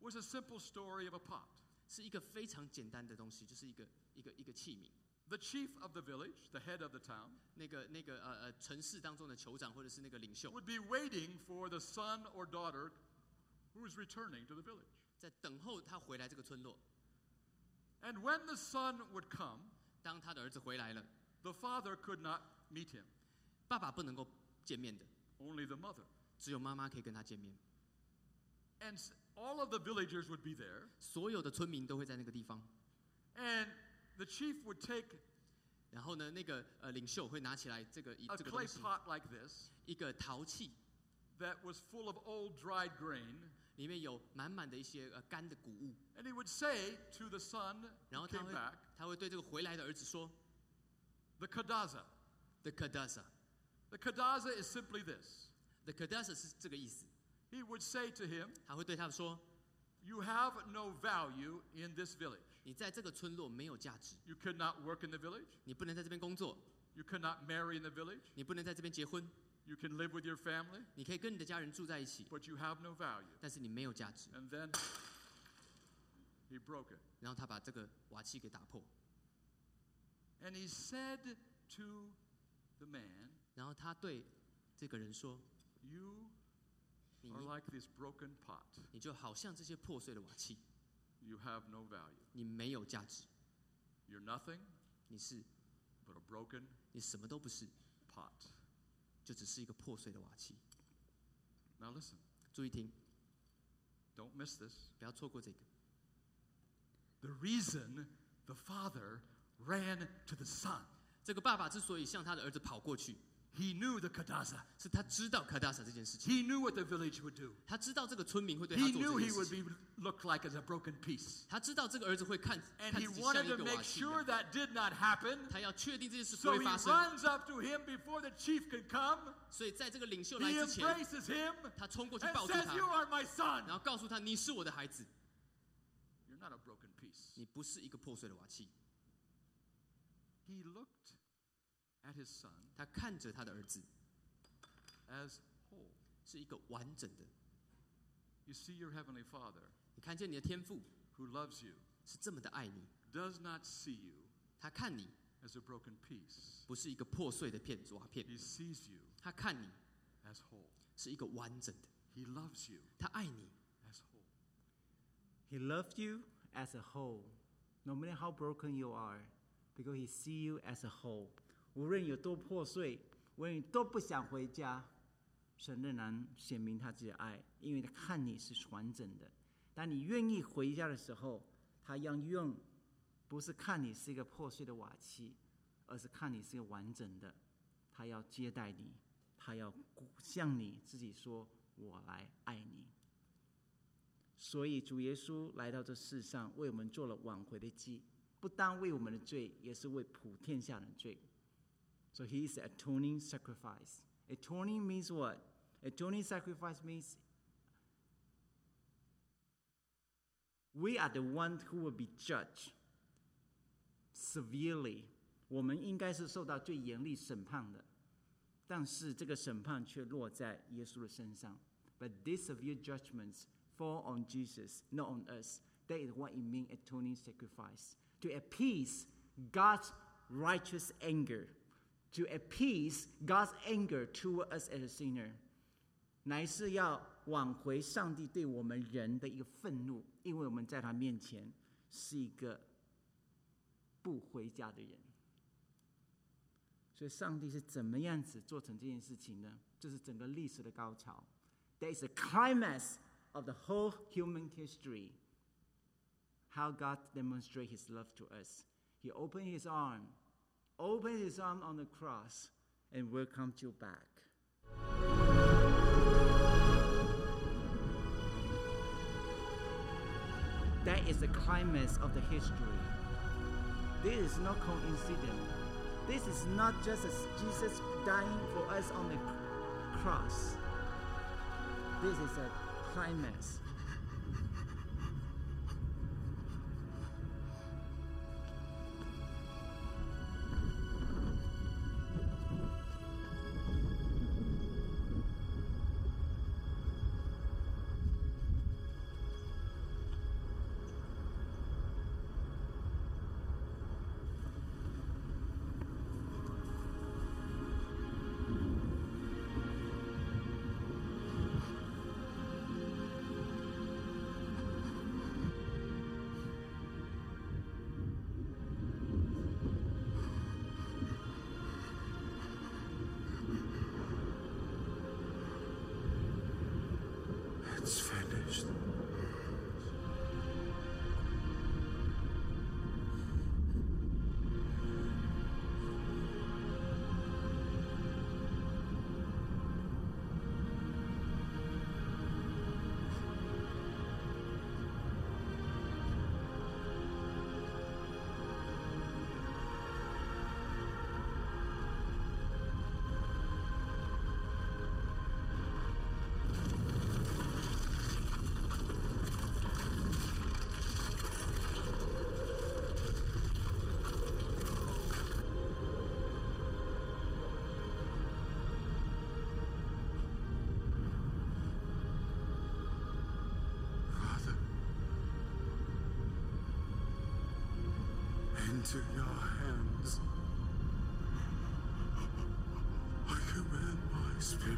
was a simple story of a pot. 是一个非常简单的东西，就是一个一个一个器皿。 The chief of the village, the head of the town, 那个那个呃呃城市当中的酋长或者是那个领袖 would be waiting for the son or daughter who is returning to the village. 在等候他回来这个村落。 And when the son would come, 当他的儿子回来了， the father could not meet him. 爸爸不能够见面的， Only the mother. 只有妈妈可以跟他见面。 And all of the villagers would be there. 所有的村民都会在那个地方。 And the chief would take 然后呢，那个呃领袖会拿起来这个 a 这个东 clay 西， pot like this 一个陶器， that was full of old dried grain. 里面有满满的一些呃干的谷物。 And he would say to the son 然 who 后他 came 会 back, 他会对这个回来的儿子说 the kadaza. ：“The Kadasa。 The kadaza is simply this. The Kadasa 是这个意思。 He would say to him, 他会对他说 you have no value in this village. 你在这个村落没有价值， You could not work in the village. 你不能在这边工作， You could not marry in the village. 你不能在这边结婚， You can live with your family, 你可以跟你的家人住在一起， but you have no value. 但是你没有价值。 And then he broke it. 然后他把这个瓦器给打破， And he said to the man, 然后他对这个人说 you 你 are like this broken pot. 你就好像这些破碎的瓦器， You have no value. 你没有价值， You're nothing 你是 but a broken 你什么都不是， pot. 就只是一个破碎的瓦器。 Now listen, 注意听， don't miss this. 不要错过这个。 The reason the father ran to the son, 这个爸爸之所以向他的儿子跑过去， he knew the kadaza. 是他知道卡达萨这件事情， He knew what the village would do. 他知道这个村民会对他 He 做 knew 这 he 件 would 事情， be look like as a broken piece. 他知道这个儿子会看 And 看 he 自己像 wanted 一 to 个 make 瓦器一 sure 样， that did not happen. 他要确定这件事不 So 会 he 发生， runs up to him before the chief can come. 所以在这个领袖 He 来之前， embraces him 他冲过去 and 抱住 says, 他， you are my son. 然后告诉他你是我的孩子， You're not a broken piece. 你不是一个破碎的瓦器。 He looked at his son 他看着他的儿子 as whole. 是一个完整的， You see your heavenly father 你看见你的天父 who loves you 是这么的爱你， does not see you 他看你 as a broken piece. 不是一个破碎的片瓦片， He sees you 他看你 as whole. 是一个完整的， He loves you 他爱你， as whole. He loved you as a whole, no matter how broken you are, because He see you as a whole. 无论有多破碎，无论你都不想回家，神仍然显明他自己的爱，因为他看你是完整的。当你愿意回家的时候，他要用不是看你是一个破碎的瓦器，而是看你是一个完整的。他要接待你，他要向你自己说：“我来爱你。”所以主耶稣来到这世上，为我们做了挽回的祭，不单为我们的罪，也是为普天下的罪。So He is the atoning sacrifice. Atoning means what? Atoning sacrifice means we are the one who will be judged severely. 我们应该是受到最严厉审判的，但是这个审判却落在耶稣的身上。But these severe judgments fall on Jesus, not on us. That is what it means, atoning sacrifice. To appease God's righteous anger. To appease God's anger toward us as a sinner. 乃是要挽回上帝对我们人的一个愤怒，因为我们在他面前是一个不回家的人。所以上帝是怎么样子做成这件事情呢？这是整个历史的高潮。That is the climax of the whole human history. How God demonstrates His love to us. He opened His arm, opened His arm on the cross, and welcomed you back. That is the climax of the history. This is not coincidence. This is not just as Jesus dying for us on the cross. This is a climax. into your hands. I commend my spirit.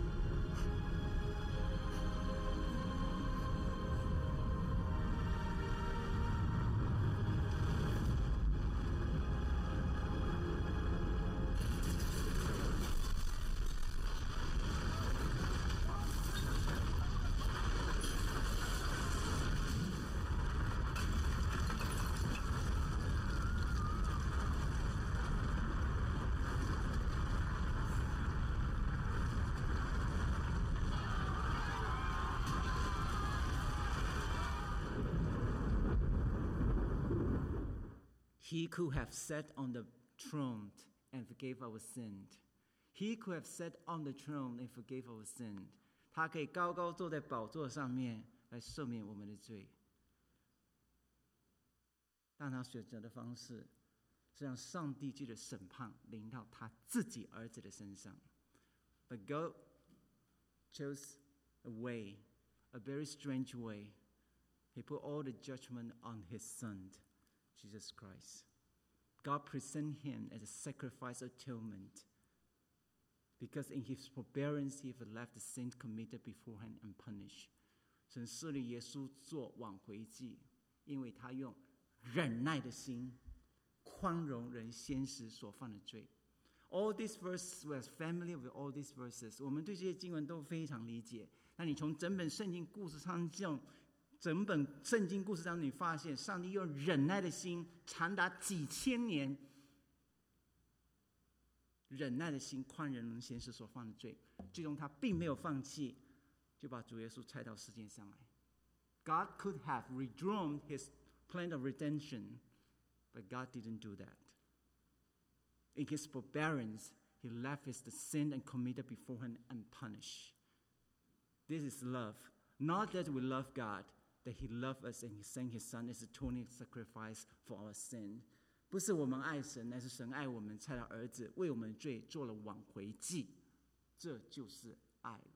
He could have sat on the throne and forgave our sin. He could have sat on the throne and forgave our sin. 他可以高高坐在宝座上面来赦免我们的罪。但他选择的方式是让上帝藉着审判临到他自己儿子的身上。But God chose a way, a very strange way. He put all the judgment on his son, Jesus Christ. God presented him as a sacrifice atonement because in his forbearance he left the sin committed beforehand unpunished. 神设立耶稣做挽回祭，因为他用忍耐的心宽容人先时所犯的罪。All these verses, we are familiar with all these verses. 我们对这些经文都非常理解。那你从整本圣经故事上，整本圣经故事当中，你发现上帝用忍耐的心，长达几千年，忍耐的心宽容人先时所犯的罪，最终他并没有放弃，就把主耶稣差到世界上来。God could have withdrawn his plan of redemption, but God didn't do that. In his forbearance, he left his sin and committed beforehand unpunished. This is love. Not that we love God, that he loved us and he sent his son as a atoning sacrifice for our sin. 不是我们爱神，乃是神爱我们，差他儿子为我们的罪做了挽回祭。这就是爱了。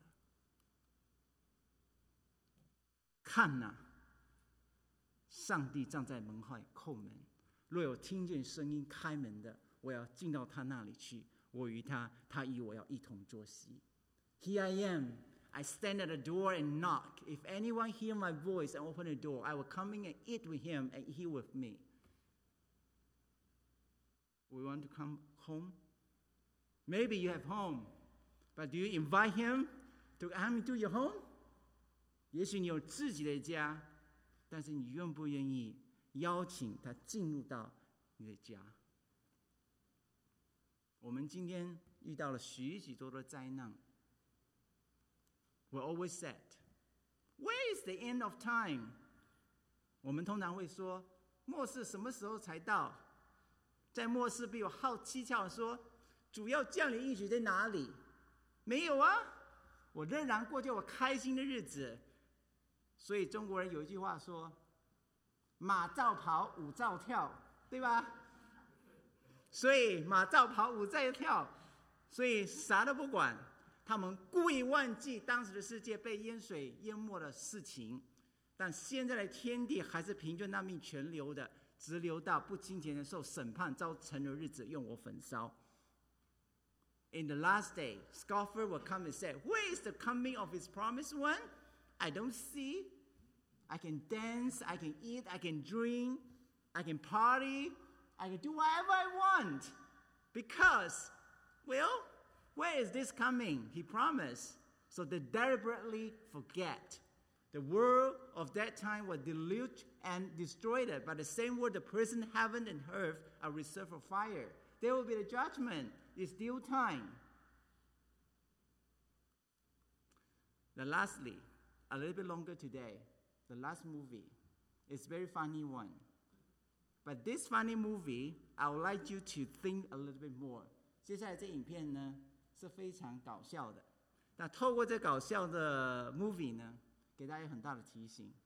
看哪，上帝站在门外叩门，若有听见声音开门的，我要进到他那里去，我与他，他与我要一同坐席。Here I am, I stand at the door and knock. If anyone hear my voice and open the door, I will come in and eat with him and he with me. We want to come home? Maybe you have home, but do you invite him to come into your home? 也许你有自己的家，但是你愿不愿意邀请他进入到你的家？我们今天遇到了许许多多的灾难。We always said, "Where is the end of time?" 我们通常会说，末世什么时候才到？在末世必有好蹊跷说，主要降临应许在哪里？没有啊，我仍然过着我开心的日子。所以中国人有一句话说：“马照跑，舞照跳”，对吧？所以马照跑，舞照跳，所以啥都不管。他们故意忘记当时的世界被淹水淹没的事情，但现在的天地还是凭着那命全流的。直流到不金钱的受审判遭沉的日子，用我焚烧。In the last day, scoffer will come and say, "Where is the coming of his promised one? I don't see. I can dance, I can eat, I can drink, I can party, I can do whatever I want. Because, well, where is this coming? He promised." So they deliberately forget. The world of that time was deluged and destroyed it. By the same word, the present heaven and earth are reserved for fire. There will be the judgment. It's due time. Then lastly, a little bit longer today, the last movie is a very funny one. But this funny movie, I would like you to think a little bit more. 接下来这影片呢是非常搞笑的。那透过这搞笑的 movie 呢，给大家很大的提醒。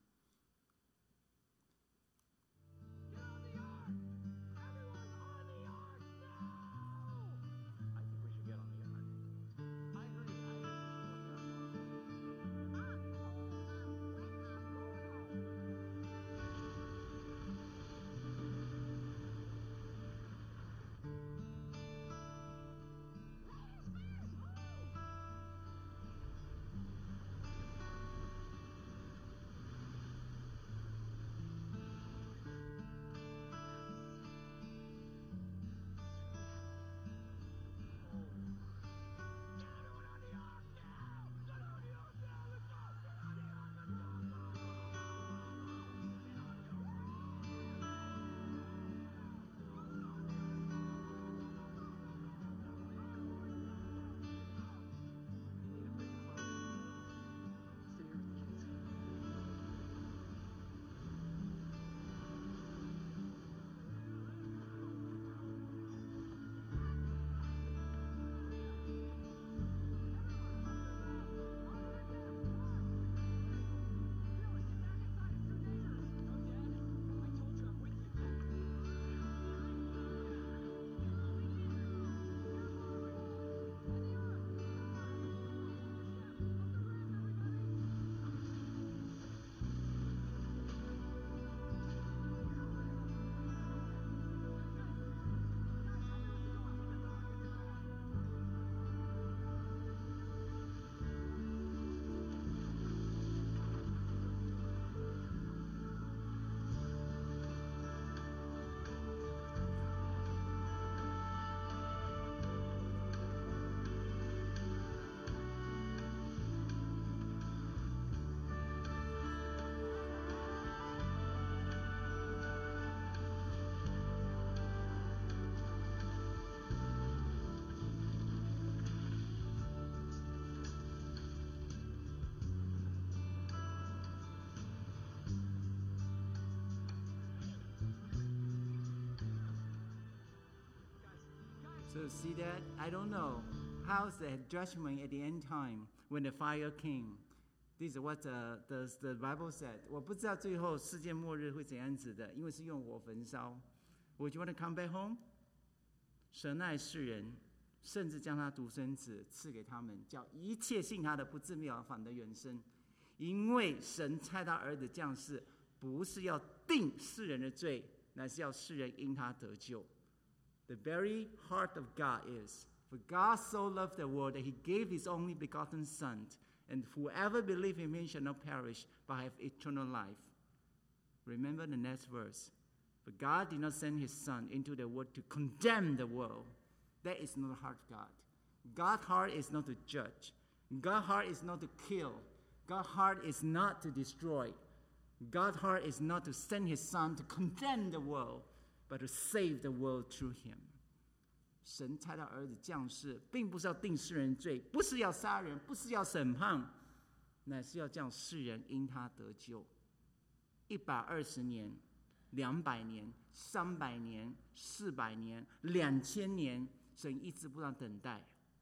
to see that? I don't know. How's the judgment at the end time when the fire came? This is what the, the, the Bible said. 我不知道最后世界末日会怎样子的，因为是用火焚烧。Would you want to come back home? 神爱世人，甚至将他独生子赐给他们，叫一切信他的不至灭亡，反得永生。因为神差他儿子降世，不是要定世人的罪，乃是要世人因他得救。The very heart of God is, for God so loved the world that he gave his only begotten Son, and whoever believes in him shall not perish, but have eternal life. Remember the next verse. For God did not send his Son into the world to condemn the world. That is not the heart of God. God's heart is not to judge. God's heart is not to kill. God's heart is not to destroy. God's heart is not to send his Son to condemn the world, but to save the world through him. 神差他儿子降世，并不是要定世人罪，不是要杀人，不是要审判，乃是要叫世人因他得救。一百二十年、两百年、三百年、四百年、两千年，神一直不断等待。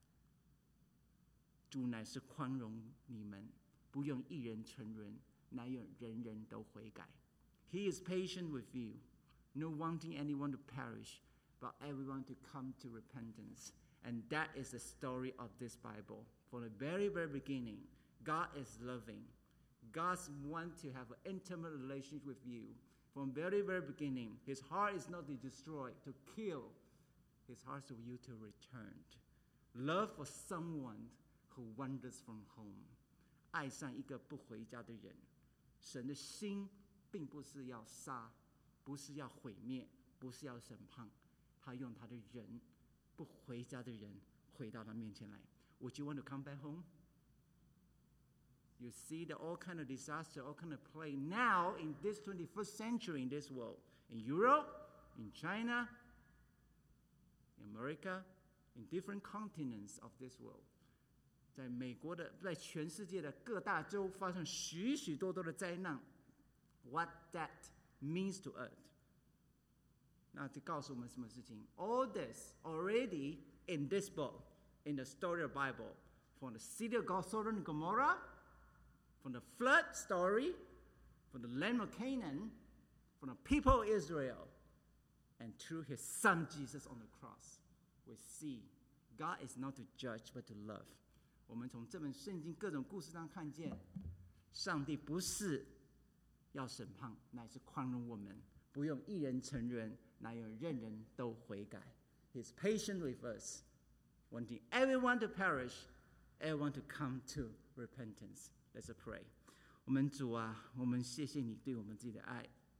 主乃是宽容你们，不用一人沉沦，乃有人人都悔改。He is patient with you, no wanting anyone to perish, but everyone to come to repentance. And that is the story of this Bible. From the very, very beginning, God is loving. God wants to have an intimate relationship with you. From the very, very beginning, his heart is not to destroy, to kill. His heart is for you to return. Love for someone who wanders from home. 爱上一个不回家的人。神的心并不是要杀，不是要毁灭，不是要审判。他用他的人，不回家的人，回到他面前来。Would you want to come back home? You see the all kind of disaster, all kind of plague now in this twenty-first century in this world. In Europe, in China, in America, in different continents of this world. 在美国的，在全世界的各大洲发生许许多多的灾难。What that means to us. 那就告诉我们什么事情 ？All this already in this book, in the story of the Bible, from the city of Sodom and Gomorrah, from the flood story, from the land of Canaan, from the people of Israel, and through his son Jesus on the cross, we see God is not to judge but to love. 我们从这本圣经各种故事上看见，上帝不是要审判，乃是宽容我们，不用一人承认，乃有任人都悔改。He's patient with us, wanting everyone to perish, everyone to come to repentance. Let's pray. 我们主啊，我们谢谢你对我们自己的爱。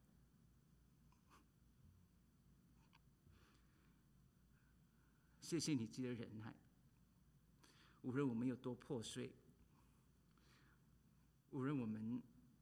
谢谢你自己的忍耐。无论我们有多破碎，无论我们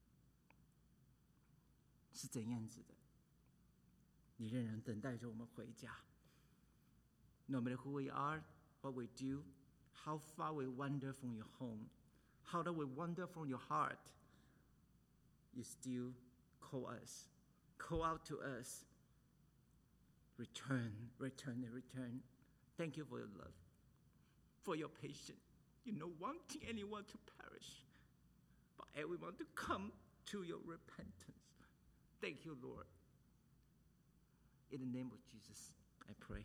是怎样子的，你仍然等待着我们回家。No matter who we are, what we do, how far we wander from your home, how do we wander from your heart, you still call us, call out to us. Return, return, and return. Thank you for your love, for your patience. You know, wanting anyone to perish, but everyone to come to your repentance. Thank you, Lord. In the name of Jesus, I pray.